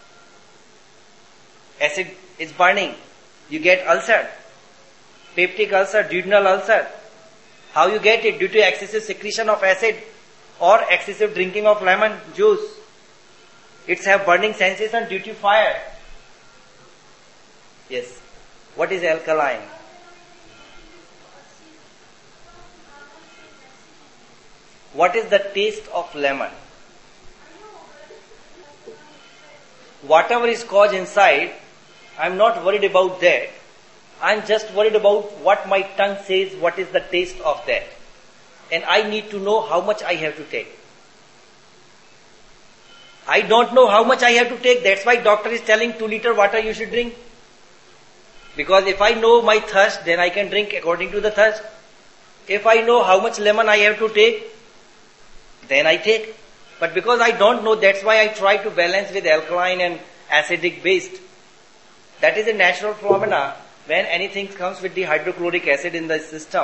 Acid is burning. You get ulcer. Peptic ulcer, duodenal ulcer. How you get it? Due to excessive secretion of acid or excessive drinking of lemon juice. It's have burning sensation due to fire. Yes. What is alkaline? What is the taste of lemon? Whatever is caused inside, I am not worried about that. I am just worried about what my tongue says, what is the taste of that. And I need to know how much I have to take. I don't know how much I have to take, that's why doctor is telling two liter water you should drink. Because if I know my thirst, then I can drink according to the thirst. If I know how much lemon I have to take, then I take. But because I don't know, that's why I try to balance with alkaline and acidic based. That is a natural phenomena. When anything comes with the hydrochloric acid in the system,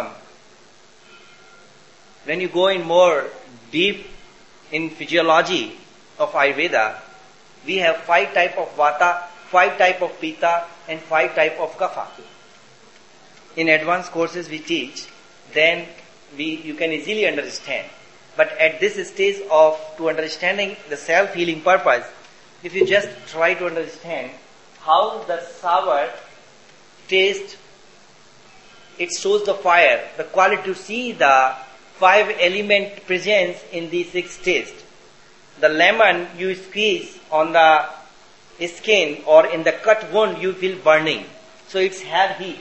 when you go in more deep in physiology of Ayurveda, we have five type of Vata, five type of Pitta, and five type of Kapha. In advanced courses we teach, then we you can easily understand. But at this stage of to understanding the self-healing purpose, if you just try to understand how the sour taste, it shows the fire, the quality to see the five element presence in the six taste. The lemon you squeeze on the skin or in the cut wound, you feel burning. So it's have heat.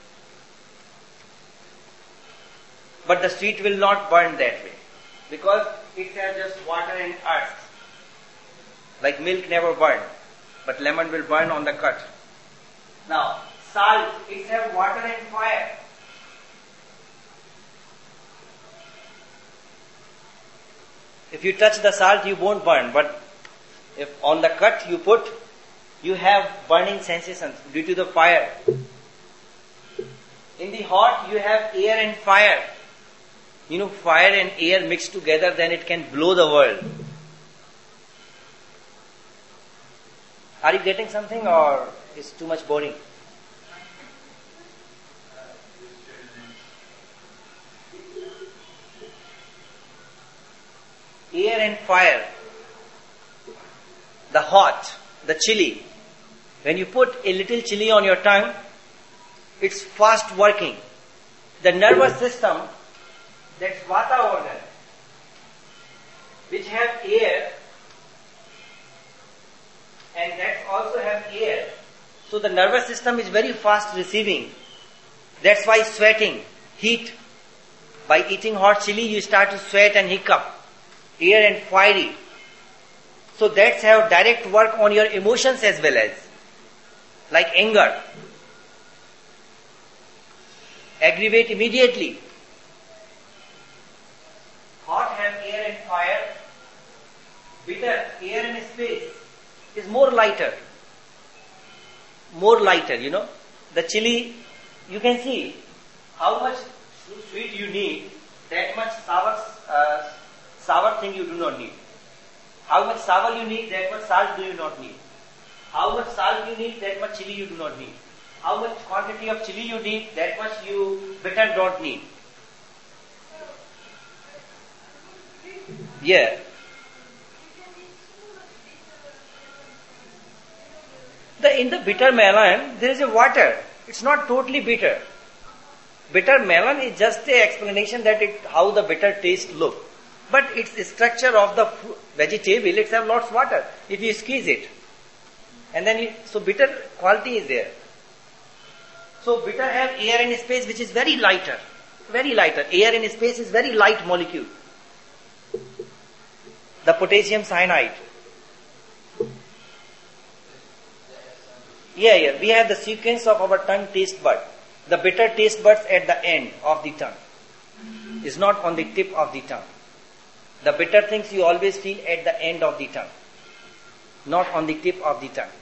But the sweet will not burn that way. Because it has just water and earth. Like milk never burn. But lemon will burn on the cut. Now, salt, it has water and fire. If you touch the salt, you won't burn. But if on the cut you put, you have burning sensations due to the fire. In the hot, you have air and fire. You know, fire and air mixed together, then it can blow the world. Are you getting something or is too much boring? Air and fire. The hot, the chili. When you put a little chili on your tongue, it's fast working. The nervous system, that's Vata organ, which have air, and that also have air. So the nervous system is very fast receiving. That's why sweating, heat. By eating hot chili, you start to sweat and hiccup. Air and fiery. So that's have direct work on your emotions as well as. Like anger. Aggravate immediately. Hot have air and fire. Bitter, air and space, is more lighter. More lighter, you know. The chili, you can see how much sweet you need. that much sour, uh, sour thing you do not need. How much sour you need, that much salt do you not need. How much salt you need, that much chili you do not need. How much quantity of chili you need, that much you bitter don't need. Yeah. The, in the bitter melon, there is a water. It's not totally bitter. Bitter melon is just a explanation that it how the bitter taste look. But its structure of the vegetable, it have lots of water. If you squeeze it, and then you, so bitter quality is there. So bitter have air and space, which is very lighter, very lighter. Air and space is very light molecule. The potassium cyanide. Yeah, yeah. We have the sequence of our tongue taste bud. The bitter taste buds at the end of the tongue. Is not on the tip of the tongue. The bitter things you always feel at the end of the tongue. Not on the tip of the tongue.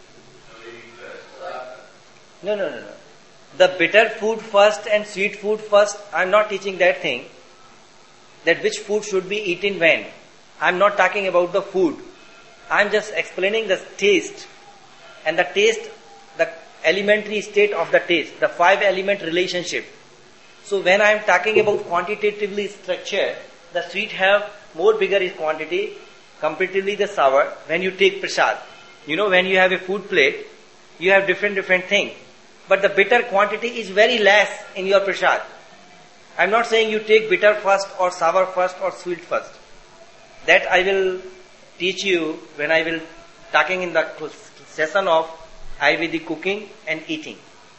No, no, no, no. The bitter food first and sweet food first. I am not teaching that thing. That which food should be eaten when. I am not talking about the food. I am just explaining the taste. And the taste, the elementary state of the taste, the five element relationship. So when I am talking about quantitatively structure, the sweet have more bigger is quantity, comparatively the sour. When you take prasad, you know, when you have a food plate, you have different different things. But the bitter quantity is very less in your prasad. I am not saying you take bitter first or sour first or sweet first. That I will teach you when I will talking in the session of Ayurvedic cooking and eating.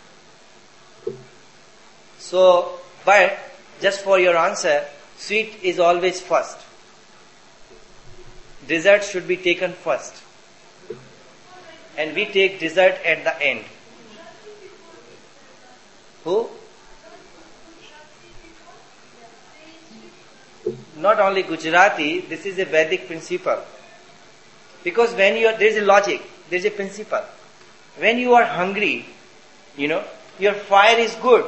So, but just for your answer, sweet is always first. Dessert should be taken first. And we take dessert at the end. Who? Not only Gujarati, this is a Vedic principle. Because when you are, there is a logic, there is a principle. When you are hungry, you know, your fire is good.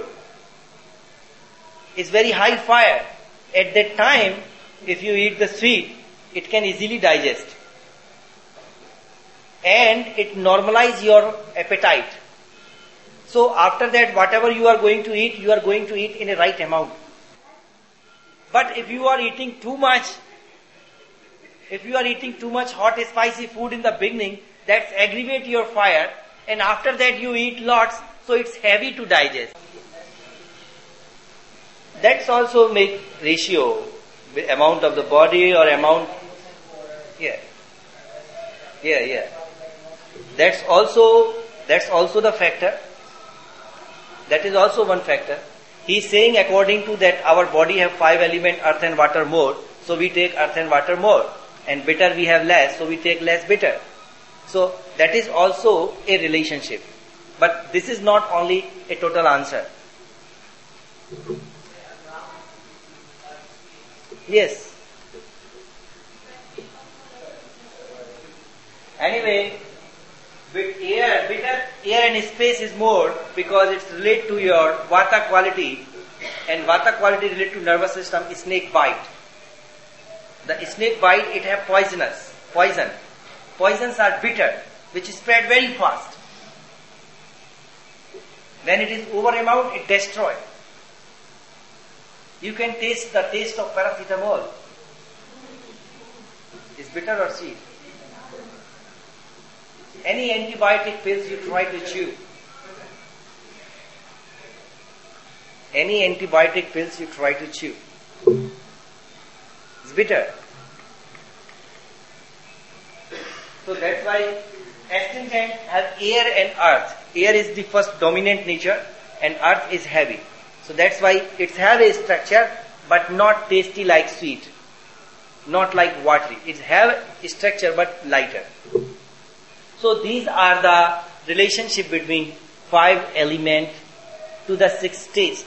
It's very high fire. At that time, if you eat the sweet, it can easily digest. And it normalizes your appetite. So after that, whatever you are going to eat, you are going to eat in a right amount. But if you are eating too much, if you are eating too much hot, spicy food in the beginning, that aggravates your fire. And after that you eat lots, so it's heavy to digest. That's also make ratio, amount of the body or amount, yeah, yeah, yeah. That's also, that's also the factor. That is also one factor. He's saying according to that our body have five element, earth and water more, so we take earth and water more. And bitter we have less, so we take less bitter. So that is also a relationship. But this is not only a total answer. Yes. Anyway, with air, bitter air and space is more because it's related to your vata quality, and vata quality related to nervous system is snake bite. The snake bite, it have poisonous, poison. Poisons are bitter, which spread very fast. When it is over amount, it destroys. You can taste the taste of paracetamol. Is bitter or sweet? Any antibiotic pills you try to chew. Any antibiotic pills you try to chew. It's bitter. So that's why astringent has air and earth. Air is the first dominant nature and earth is heavy. So that's why it has a structure but not tasty like sweet. Not like watery. It has a structure but lighter. So these are the relationship between five element to the six taste.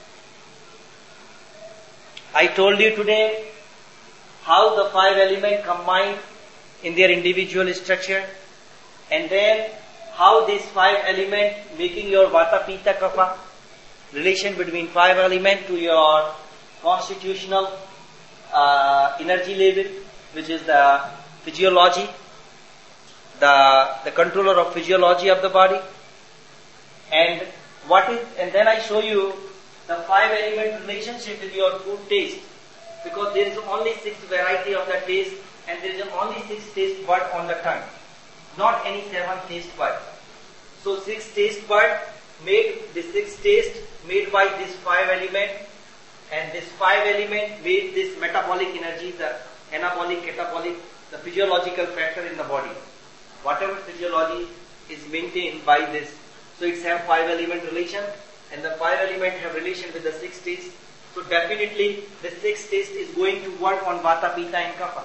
I told you today how the five element combine in their individual structure, and then how these five element making your vata pitta kapha, relation between five element to your constitutional uh, energy level, which is the physiology, the, the controller of physiology of the body. And what is, and then I show you the five element relationship with your food taste, because there is only six variety of the taste, and there is only six taste bud on the tongue, not any seven taste bud. So six taste bud made, the six taste made by this five element, and this five element made this metabolic energy, the anabolic, catabolic, the physiological factor in the body. Whatever physiology is maintained by this. So it's have five element relation, and the five element have relation with the six taste. So definitely the six taste is going to work on Vata, Pitta and Kapha.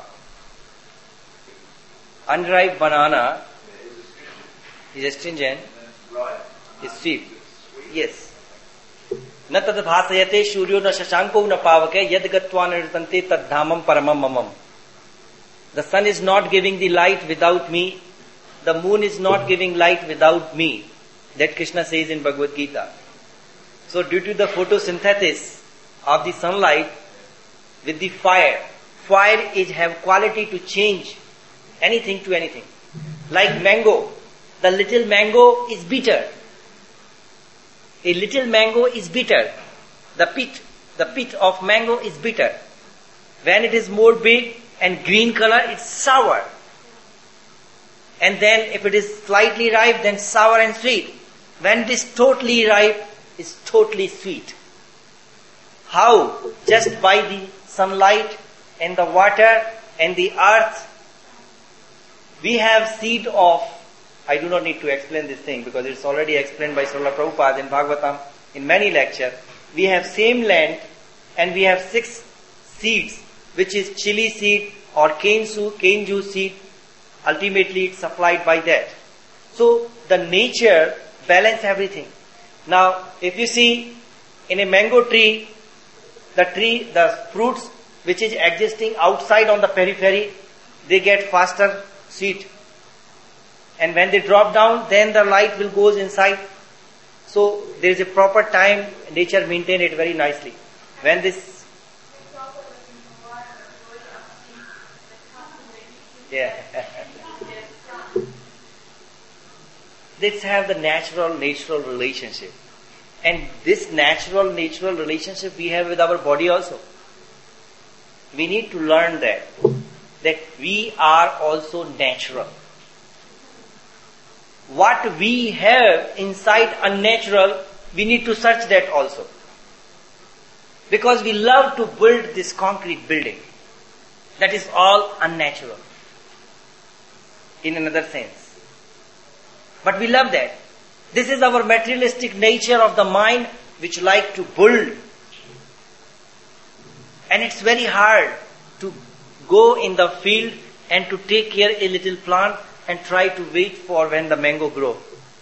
Unripe banana is astringent, is sweet. Yes. न तद भासयते सूर्यो न शशांको न पावके यद गत्वा नृतन्ते तद धामम परमम ममम. The sun is not giving the light without me. The moon is not giving light without me. That Krishna says in Bhagavad Gita. So due to the photosynthesis of the sunlight with the fire, fire is have quality to change anything to anything. Like mango, the little mango is bitter. A little mango is bitter. The pit, the pit of mango is bitter. When it is more big and green color, it's sour. And then if it is slightly ripe, then sour and sweet. When it is totally ripe, it's totally sweet. How? Just by the sunlight and the water and the earth. We have seed of, I do not need to explain this thing because it's already explained by Srila Prabhupada in Bhagavatam in many lectures. We have same land and we have six seeds, which is chili seed or cane, su- cane juice seed. Ultimately it's supplied by that. So the nature balance everything. Now if you see in a mango tree, the tree, the fruits which is existing outside on the periphery, they get faster sweet. And when they drop down, then the light will goes inside. So there is a proper time, nature maintain it very nicely. When this, yeah, let's have the natural, natural relationship. And this natural, natural relationship we have with our body also. We need to learn that, that we are also natural. What we have inside unnatural, we need to search that also. Because we love to build this concrete building. That is all unnatural. In another sense. But we love that. This is our materialistic nature of the mind which like to build. And it's very hard to go in the field and to take care a little plant and try to wait for when the mango grow.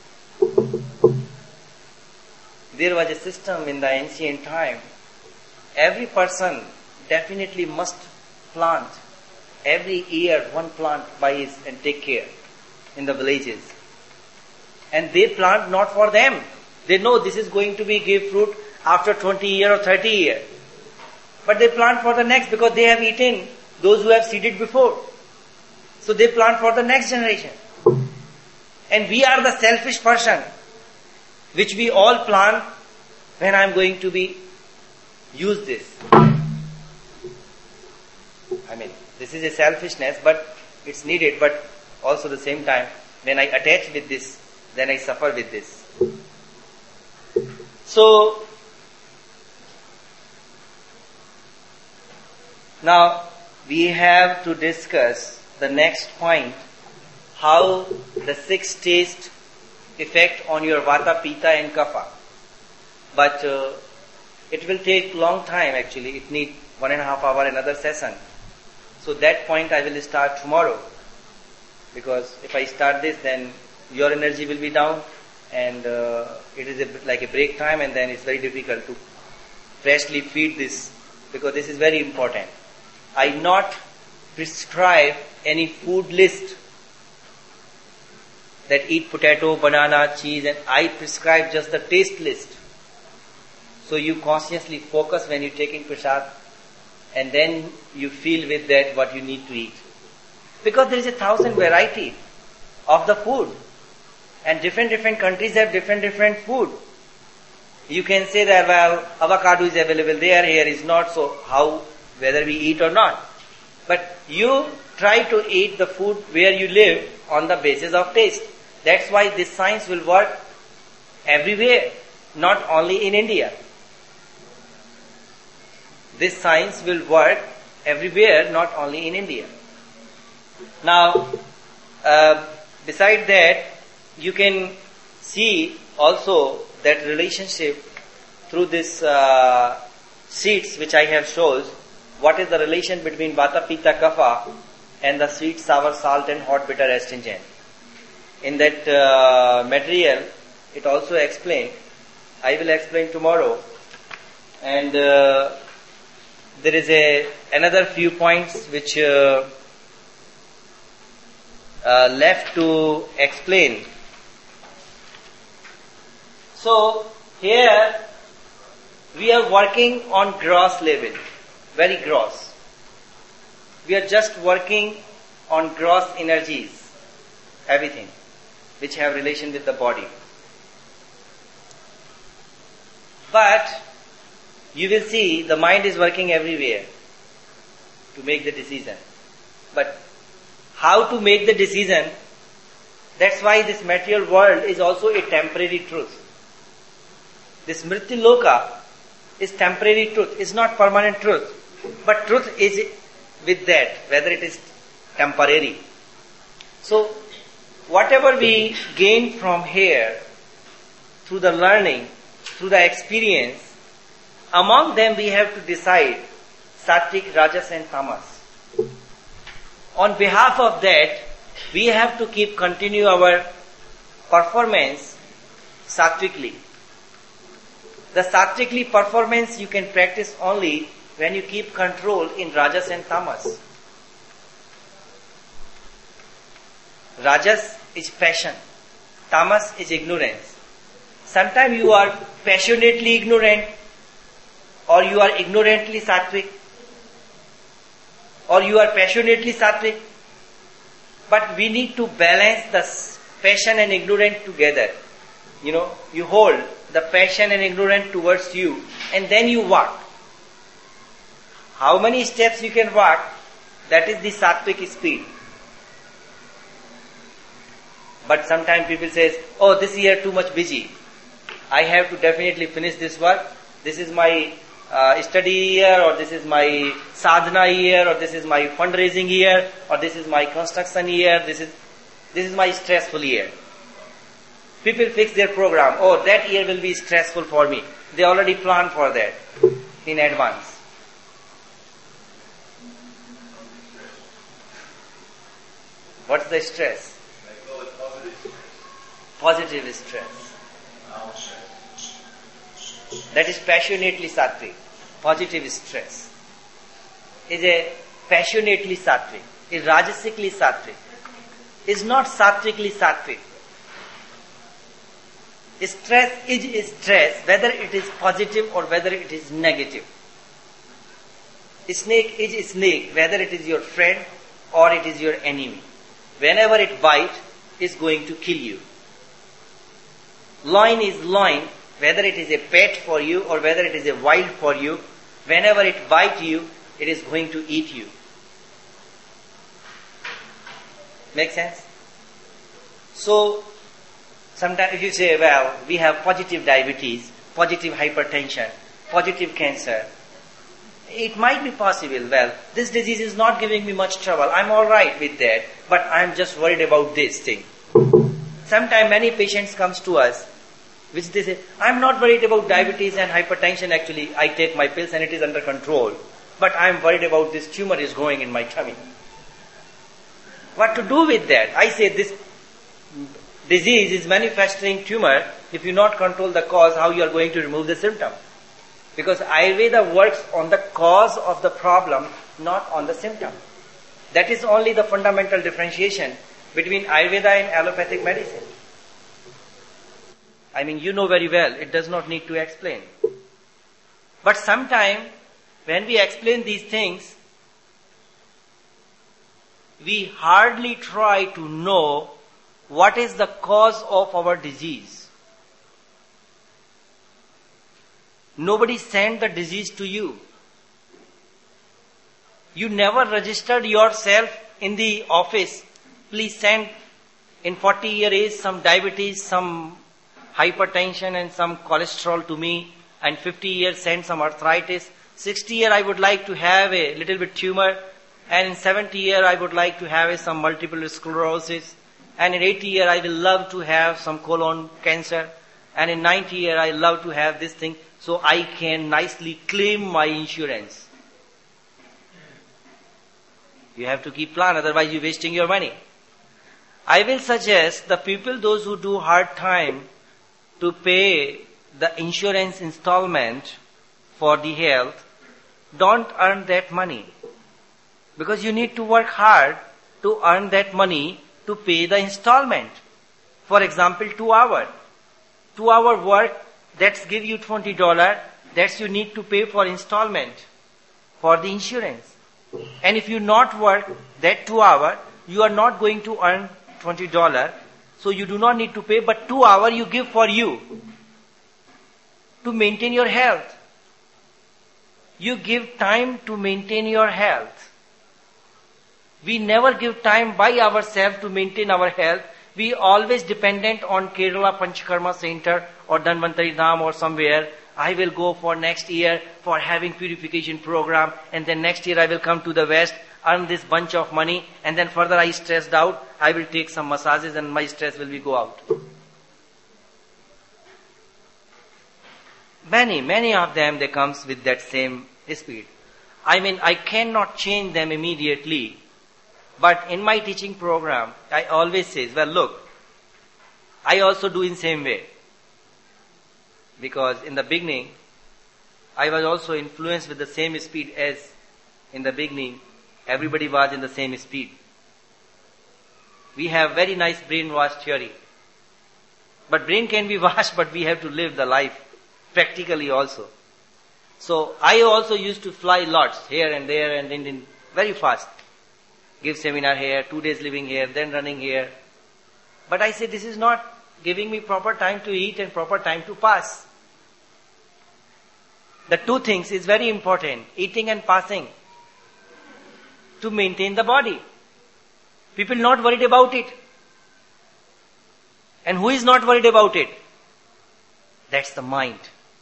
There was a system in the ancient time. Every person definitely must plant every year one plant by his and take care in the villages. And they plant not for them. They know this is going to be give fruit after twenty years or thirty years. But they plant for the next because they have eaten those who have seeded before. So they plant for the next generation. And we are the selfish person which we all plant when I am going to be use this. I mean, this is a selfishness, but it's needed, but also the same time, when I attach with this, then I suffer with this. So, now we have to discuss the next point, how the six taste effect on your Vata, Pitta and Kapha. But uh, it will take long time actually. It needs one and a half hour another session. So that point I will start tomorrow. Because if I start this, then your energy will be down and uh, it is a, like a break time, and then it's very difficult to freshly feed this, because this is very important. I not prescribe any food list that eat potato, banana, cheese, and I prescribe just the taste list. So you consciously focus when you're taking prasad, and then you feel with that what you need to eat. Because there is a thousand variety of the food. And different different countries have different different food. You can say that, well, avocado is available there, here is not, so how, whether we eat or not. But you try to eat the food where you live on the basis of taste. That's why this science will work everywhere, not only in India. This science will work everywhere, not only in India. Now, uh, beside that, you can see also that relationship through this uh, seeds which I have shown. What is the relation between Vata, Pitta, Kapha and the sweet, sour, salt and hot, bitter, astringent? In that uh, material, it also explained. I will explain tomorrow. And uh, there is a another few points which uh, uh, left to explain. So here we are working on gross level, very gross. We are just working on gross energies, everything which have relation with the body. But you will see the mind is working everywhere to make the decision. But how to make the decision? That's why this material world is also a temporary truth. This Mrityu Loka is temporary truth, it's not permanent truth. But truth is with that, whether it is temporary. So, whatever we gain from here, through the learning, through the experience, among them we have to decide Sattvic, Rajas and Tamas. On behalf of that, we have to keep continue our performance sattvically. The sattvically performance you can practice only when you keep control in Rajas and Tamas. Rajas is passion. Tamas is ignorance. Sometimes you are passionately ignorant, or you are ignorantly sattvic, or you are passionately sattvic. But we need to balance the passion and ignorance together. You know, you hold the passion and ignorance towards you, and then you walk. How many steps you can walk, that is the sattvic speed. But sometimes people say, oh, this year too much busy. I have to definitely finish this work. This is my uh, study year, or this is my sadhana year, or this is my fundraising year, or this is my construction year, this is this is my stressful year. People fix their program. Oh, that year will be stressful for me. They already plan for that in advance. What's the stress? Positive stress. That is passionately sattvic. Positive stress is a passionately sattvic, is rajasically sattvic, is not sattvically sattvic. Stress is stress, whether it is positive or whether it is negative. Snake is snake, whether it is your friend or it is your enemy. Whenever it bites, it's going to kill you. Lion is lion, whether it is a pet for you or whether it is a wild for you. Whenever it bites you, it is going to eat you. Make sense? So, sometimes if you say, well, we have positive diabetes, positive hypertension, positive cancer, it might be possible, well, this disease is not giving me much trouble, I'm alright with that, but I'm just worried about this thing. Sometimes many patients comes to us, which they say, I'm not worried about diabetes and hypertension, actually, I take my pills and it is under control, but I'm worried about this tumor is growing in my tummy. What to do with that? I say this disease is manifesting tumor. If you not control the cause, how you are going to remove the symptom? Because Ayurveda works on the cause of the problem, not on the symptom. That is only the fundamental differentiation between Ayurveda and allopathic medicine. I mean, you know very well, it does not need to explain. But sometimes when we explain these things, we hardly try to know what is the cause of our disease. Nobody sent the disease to you. You never registered yourself in the office. Please send in forty year age some diabetes, some hypertension and some cholesterol to me, and fifty years send some arthritis. sixty year I would like to have a little bit tumor, and in seventy year I would like to have a, some multiple sclerosis, and in eighty year I will love to have some colon cancer, and in ninety year I love to have this thing, so I can nicely claim my insurance. You have to keep plan, otherwise you're wasting your money. I will suggest the people, those who do hard time to pay the insurance installment for the health, don't earn that money. Because you need to work hard to earn that money to pay the installment. For example, two hour. Two hour work, that's give you twenty dollars, that's you need to pay for installment for the insurance. And if you not work that two hour, you are not going to earn twenty dollars. So you do not need to pay, but two hour you give for you to maintain your health. You give time to maintain your health. We never give time by ourselves to maintain our health. We always dependent on Kerala Panchakarma Center or Dhanvantari Dham or somewhere. I will go for next year for having purification program, and then next year I will come to the West, earn this bunch of money, and then further I stressed out, I will take some massages and my stress will be go out. Many, many of them, they comes with that same speed. I mean, I cannot change them immediately. But in my teaching program, I always say, well, look, I also do in same way. Because in the beginning, I was also influenced with the same speed as in the beginning, everybody was in the same speed. We have very nice brainwash theory. But brain can be washed, but we have to live the life practically also. So I also used to fly lots here and there and in, in very fast. Give seminar here, two days living here, then running here. But I say this is not giving me proper time to eat and proper time to pass. The two things is very important, eating and passing, to maintain the body. People not worried about it. And who is not worried about it? That's the mind.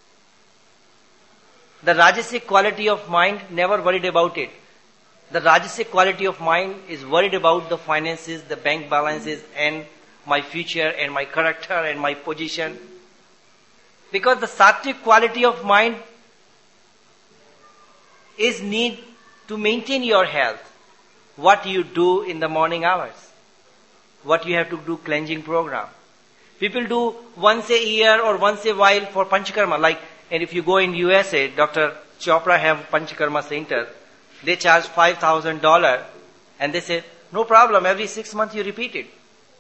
The Rajasic quality of mind never worried about it. The Rajasic quality of mind is worried about the finances, the bank balances, and my future, and my character, and my position. Because the Sattvic quality of mind is need to maintain your health. What you do in the morning hours. What you have to do cleansing program. People do once a year or once a while for Panchakarma. Like, and if you go in U S A, Doctor Chopra have Panchakarma Center. They charge five thousand dollars and they say, no problem, every six months you repeat it.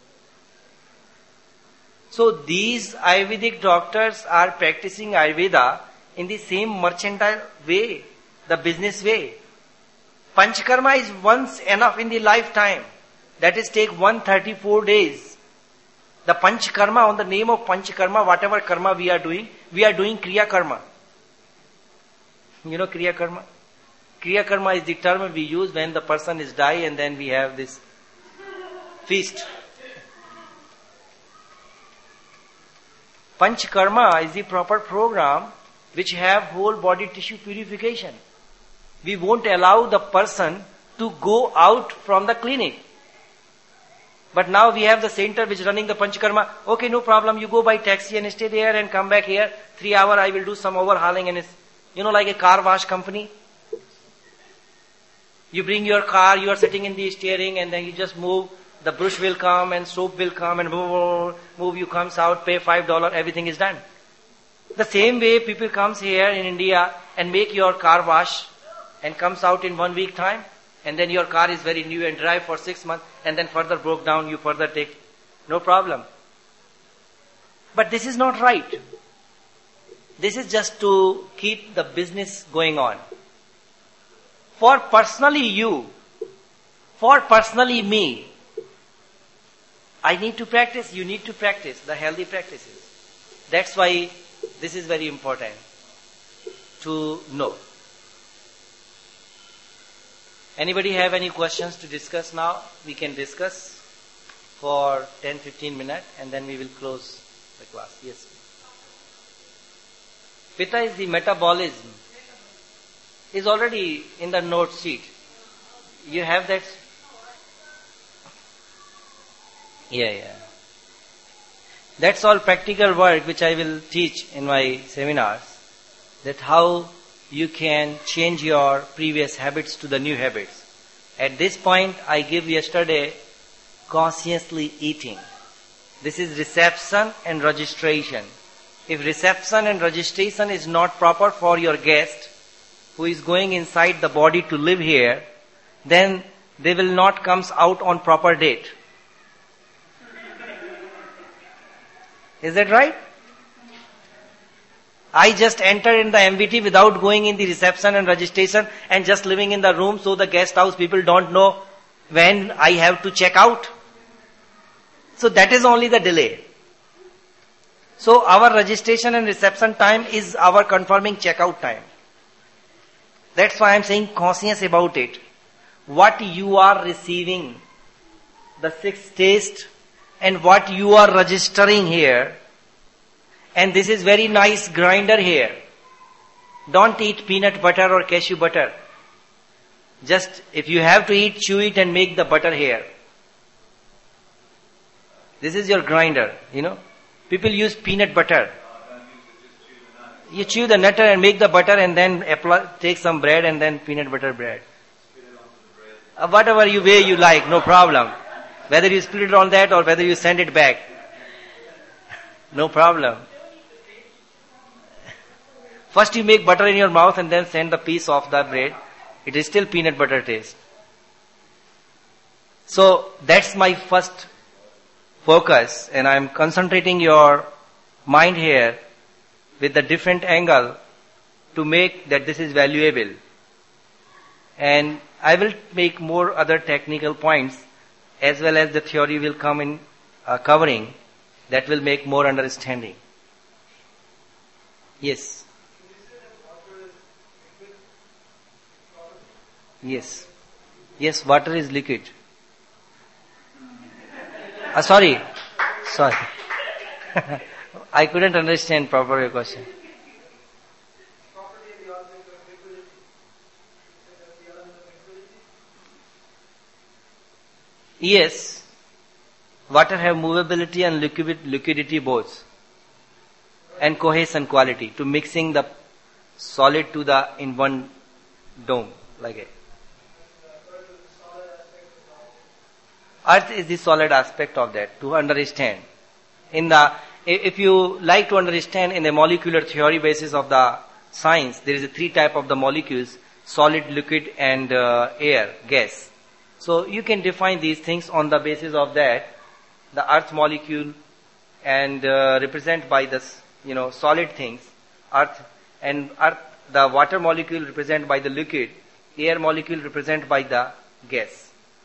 So these Ayurvedic doctors are practicing Ayurveda in the same mercantile way, the business way. Panchakarma is once enough in the lifetime. That is take one hundred thirty-four days. The Panchakarma, on the name of Panchakarma, whatever karma we are doing, we are doing Kriya Karma. You know Kriya Karma? Kriya Karma is the term we use when the person is die and then we have this feast. Panchakarma is the proper program which have whole body tissue purification. We won't allow the person to go out from the clinic. But now we have the center which is running the Panchakarma. Okay, no problem, you go by taxi and stay there and come back here. Three hour I will do some overhauling and it's, you know, like a car wash company. You bring your car, you are sitting in the steering and then you just move. The brush will come and soap will come and move, move you comes out, pay five dollars, everything is done. The same way people comes here in India and make your car wash and comes out in one week time. And then your car is very new and drive for six months and then further broke down, you further take. No problem. But this is not right. This is just to keep the business going on. For personally you, for personally me, I need to practice, you need to practice the healthy practices. That's why this is very important to know. Anybody have any questions to discuss now? We can discuss for ten to fifteen minutes and then we will close the class. Yes. Pitta is the metabolism. Is already in the note sheet. You have that? Yeah, yeah. That's all practical work which I will teach in my seminars. That how you can change your previous habits to the new habits. At this point, I give yesterday consciously eating. This is reception and registration. If reception and registration is not proper for your guest, who is going inside the body to live here, then they will not come out on proper date. Is that right? I just entered in the M V T without going in the reception and registration and just living in the room, so the guest house people don't know when I have to check out. So that is only the delay. So our registration and reception time is our confirming checkout time. That's why I am saying conscious about it. What you are receiving, the sixth taste, and what you are registering here. And this is very nice grinder here. Don't eat peanut butter or cashew butter. Just, if you have to eat, chew it and make the butter here. This is your grinder, you know. People use peanut butter. You chew the nutter and make the butter and then apply, take some bread and then peanut butter bread. Uh, whatever you way you like, no problem. Whether you split it on that or whether you send it back. No problem. First you make butter in your mouth and then send the piece of the bread. It is still peanut butter taste. So that's my first focus, and I am concentrating your mind here with a different angle to make that this is valuable. And I will make more other technical points as well as the theory will come in uh, covering that will make more understanding. Yes. Yes. Yes, water is liquid. Uh, sorry. Sorry. I couldn't understand proper your question. Yes. Water have movability and liquid, liquidity both. And cohesion quality to mixing the solid to the in one dome like it. Earth is the solid aspect of that to understand. In the, if you like to understand in the molecular theory basis of the science, there is a three type of the molecules: solid, liquid, and uh, air, gas. So you can define these things on the basis of that. The earth molecule and uh, represent by this, you know, solid things, earth, and earth, the water molecule represent by the liquid, air molecule represent by the gas.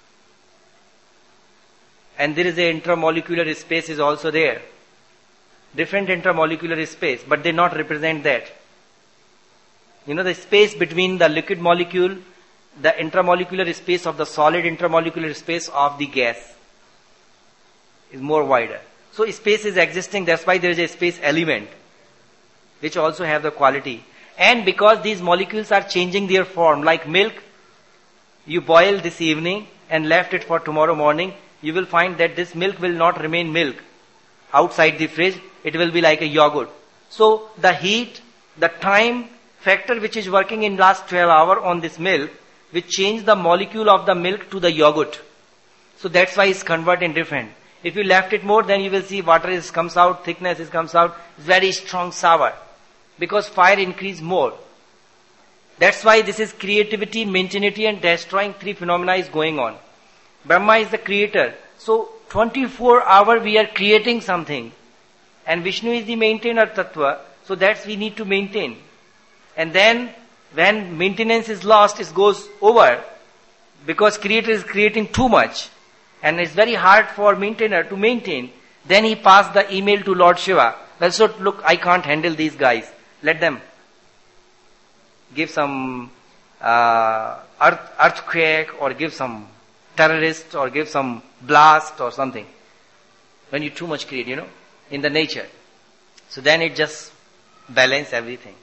And there is a intramolecular space is also there. Different intramolecular space, but they not represent that. You know, the space between the liquid molecule, the intramolecular space of the solid intramolecular space of the gas is more wider. So space is existing, that's why there is a space element, which also have the quality. And because these molecules are changing their form, like milk, you boil this evening and left it for tomorrow morning, you will find that this milk will not remain milk outside the fridge. It will be like a yogurt. So the heat, the time factor which is working in last twelve hours on this milk, which change the molecule of the milk to the yogurt. So that's why it's converted different. If you left it more, then you will see water is comes out, thickness is comes out, very strong sour. Because fire increase more. That's why this is creativity, maintainity and destroying three phenomena is going on. Brahma is the creator. So twenty-four hours we are creating something. And Vishnu is the maintainer tattva. So that's we need to maintain. And then when maintenance is lost, it goes over because creator is creating too much. And it's very hard for maintainer to maintain. Then he passed the email to Lord Shiva. Well, so look, I can't handle these guys. Let them give some uh, earth, earthquake or give some terrorist or give some blast or something. When you too much create, you know, in the nature. So then it just balance everything.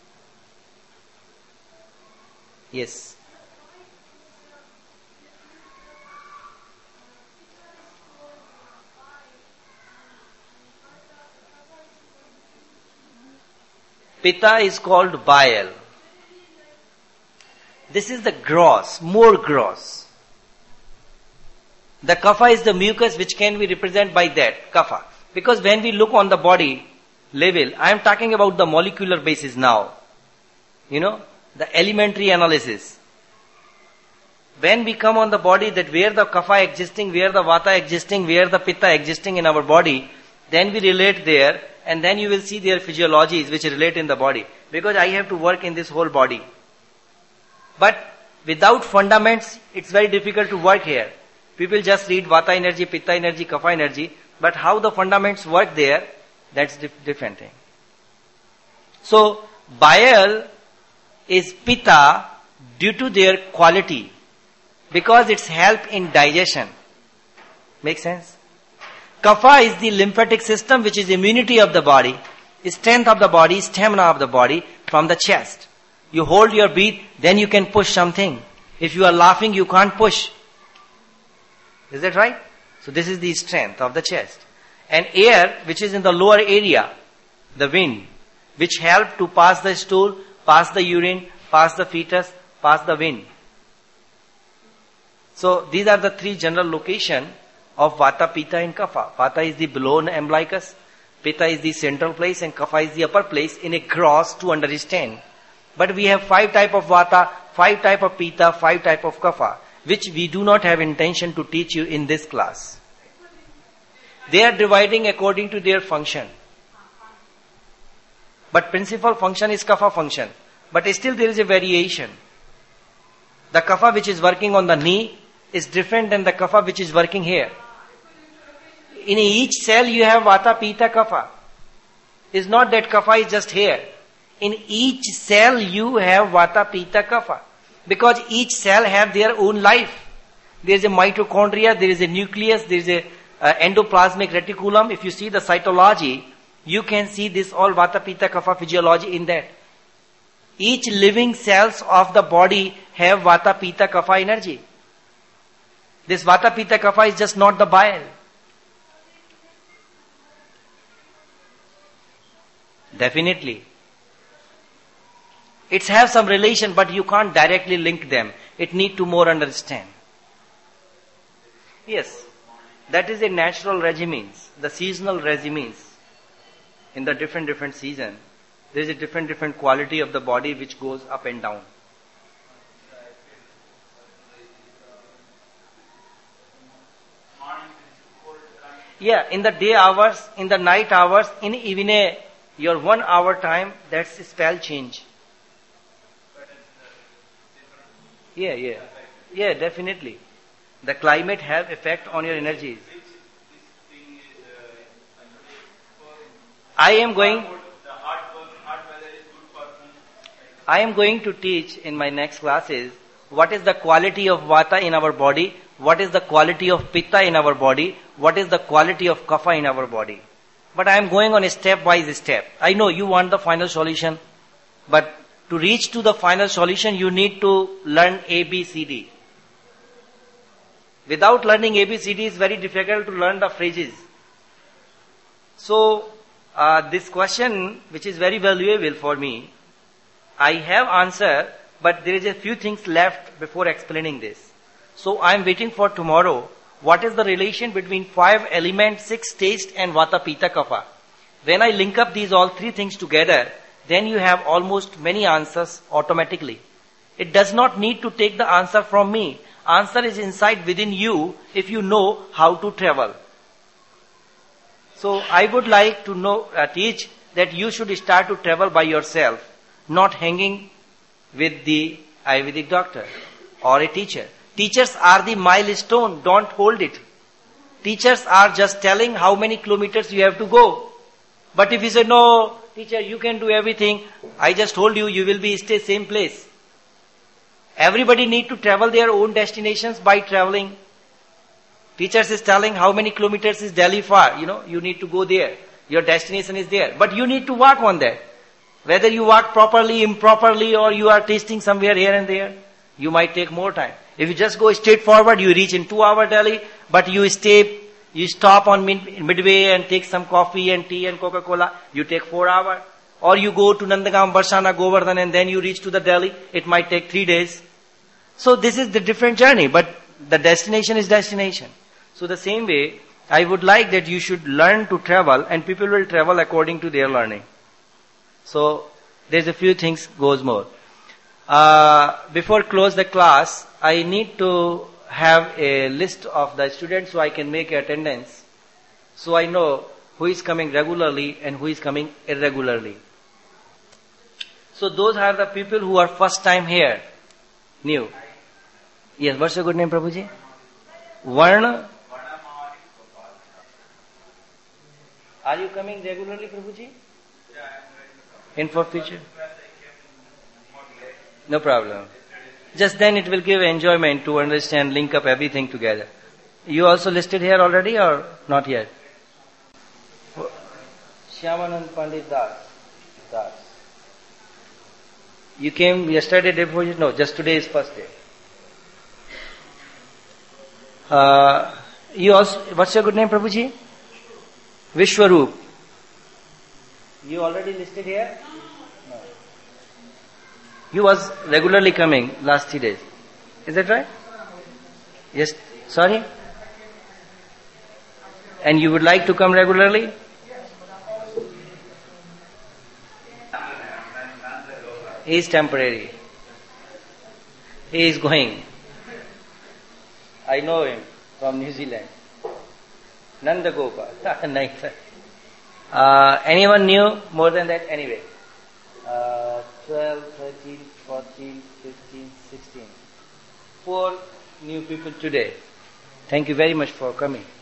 Yes. Pitta is called bile. This is the gross, more gross. The kapha is the mucus which can be represented by that, kapha. Because when we look on the body level, I am talking about the molecular basis now. You know, the elementary analysis. When we come on the body that where the kapha existing, where the vata existing, where the pitta existing in our body, then we relate there and then you will see their physiologies which relate in the body. Because I have to work in this whole body. But without fundaments, it's very difficult to work here. People just read vata energy, pitta energy, kapha energy, but how the fundaments work there, that's dif- different thing. So, bile is pitta due to their quality, because it's help in digestion. Make sense? Kapha is the lymphatic system, which is immunity of the body, strength of the body, stamina of the body from the chest. You hold your breath, then you can push something. If you are laughing, you can't push. Is that right? So this is the strength of the chest. And air, which is in the lower area, the wind, which help to pass the stool, pass the urine, pass the fetus, pass the wind. So these are the three general locations of vata, pitta and kapha. Vata is the below umbilicus, pitta is the central place and kapha is the upper place in a gross to understand. But we have five type of vata, five type of pitta, five type of kapha, which we do not have intention to teach you in this class. They are dividing according to their function. But principal function is kapha function. But still there is a variation. The kapha which is working on the knee is different than the kapha which is working here. In each cell you have vata, pitta, kapha. It's not that kapha is just here. In each cell you have vata, pitta, kapha. Because each cell have their own life. There is a mitochondria, there is a nucleus, there is a uh, endoplasmic reticulum. If you see the cytology, you can see this all vata, pitta, kapha physiology in that. Each living cells of the body have vata, pitta, kapha energy. This vata, pitta, kapha is just not the bile. Definitely. It has some relation, but you can't directly link them. It need to more understand. Yes, that is a natural regimens, the seasonal regimens. In the different different season, there is a different different quality of the body which goes up and down. Yeah, in the day hours, in the night hours, in even a your one hour time, that's a spell change. Yeah, yeah. Yeah, definitely. The climate have effect on your energies. I am going I am going to teach in my next classes what is the quality of vata in our body, what is the quality of pitta in our body, what is the quality of kapha in our body. But I am going on a step-wise step. I know you want the final solution, but to reach to the final solution, you need to learn A, B, C, D. Without learning A, B, C, D, it's very difficult to learn the phrases. So, uh, this question, which is very valuable for me, I have answer, but there is a few things left before explaining this. So, I am waiting for tomorrow. What is the relation between five elements, six taste, and vata, pitta, kapha? When I link up these all three things together, then you have almost many answers automatically. It does not need to take the answer from me. Answer is inside within you if you know how to travel. So I would like to know, uh, teach that you should start to travel by yourself, not hanging with the Ayurvedic doctor or a teacher. Teachers are the milestone, don't hold it. Teachers are just telling how many kilometers you have to go. But if you say, no, teacher, you can do everything, I just told you, you will be stay same place. Everybody need to travel their own destinations by traveling. Teachers is telling how many kilometers is Delhi far, you know, you need to go there. Your destination is there. But you need to work on that. Whether you work properly, improperly, or you are tasting somewhere here and there, you might take more time. If you just go straight forward, you reach in two hour Delhi, but you stay, you stop on mid, midway and take some coffee and tea and Coca-Cola, you take four hours. Or you go to Nandagaon, Barsana, Govardhan, and then you reach to the Delhi, it might take three days. So this is the different journey, but the destination is destination. So the same way, I would like that you should learn to travel, and people will travel according to their learning. So there's a few things goes more. Uh, before close the class, I need to have a list of the students so I can make attendance. So I know who is coming regularly and who is coming irregularly. So those are the people who are first time here, new. Yes, what's your good name, Prabhuji? Varna. Are you coming regularly, Prabhuji? In for future? No problem. Just then it will give enjoyment to understand, link up everything together. You also listed here already or not yet? Shyamanand Pandit Das. Das. You came yesterday, day before you? No, just today is first day. Uh, you also, what's your good name, Prabhuji? Vishwaroop. You already listed here? No. You was regularly coming last three days. Is that right? Yes. Sorry? And you would like to come regularly? He is temporary. He is going. I know him from New Zealand. Nanda Gopal. Nice. Uh, anyone new? More than that? Anyway. Uh, twelve, thirteen, fourteen, fifteen, sixteen. Four new people today. Thank you very much for coming.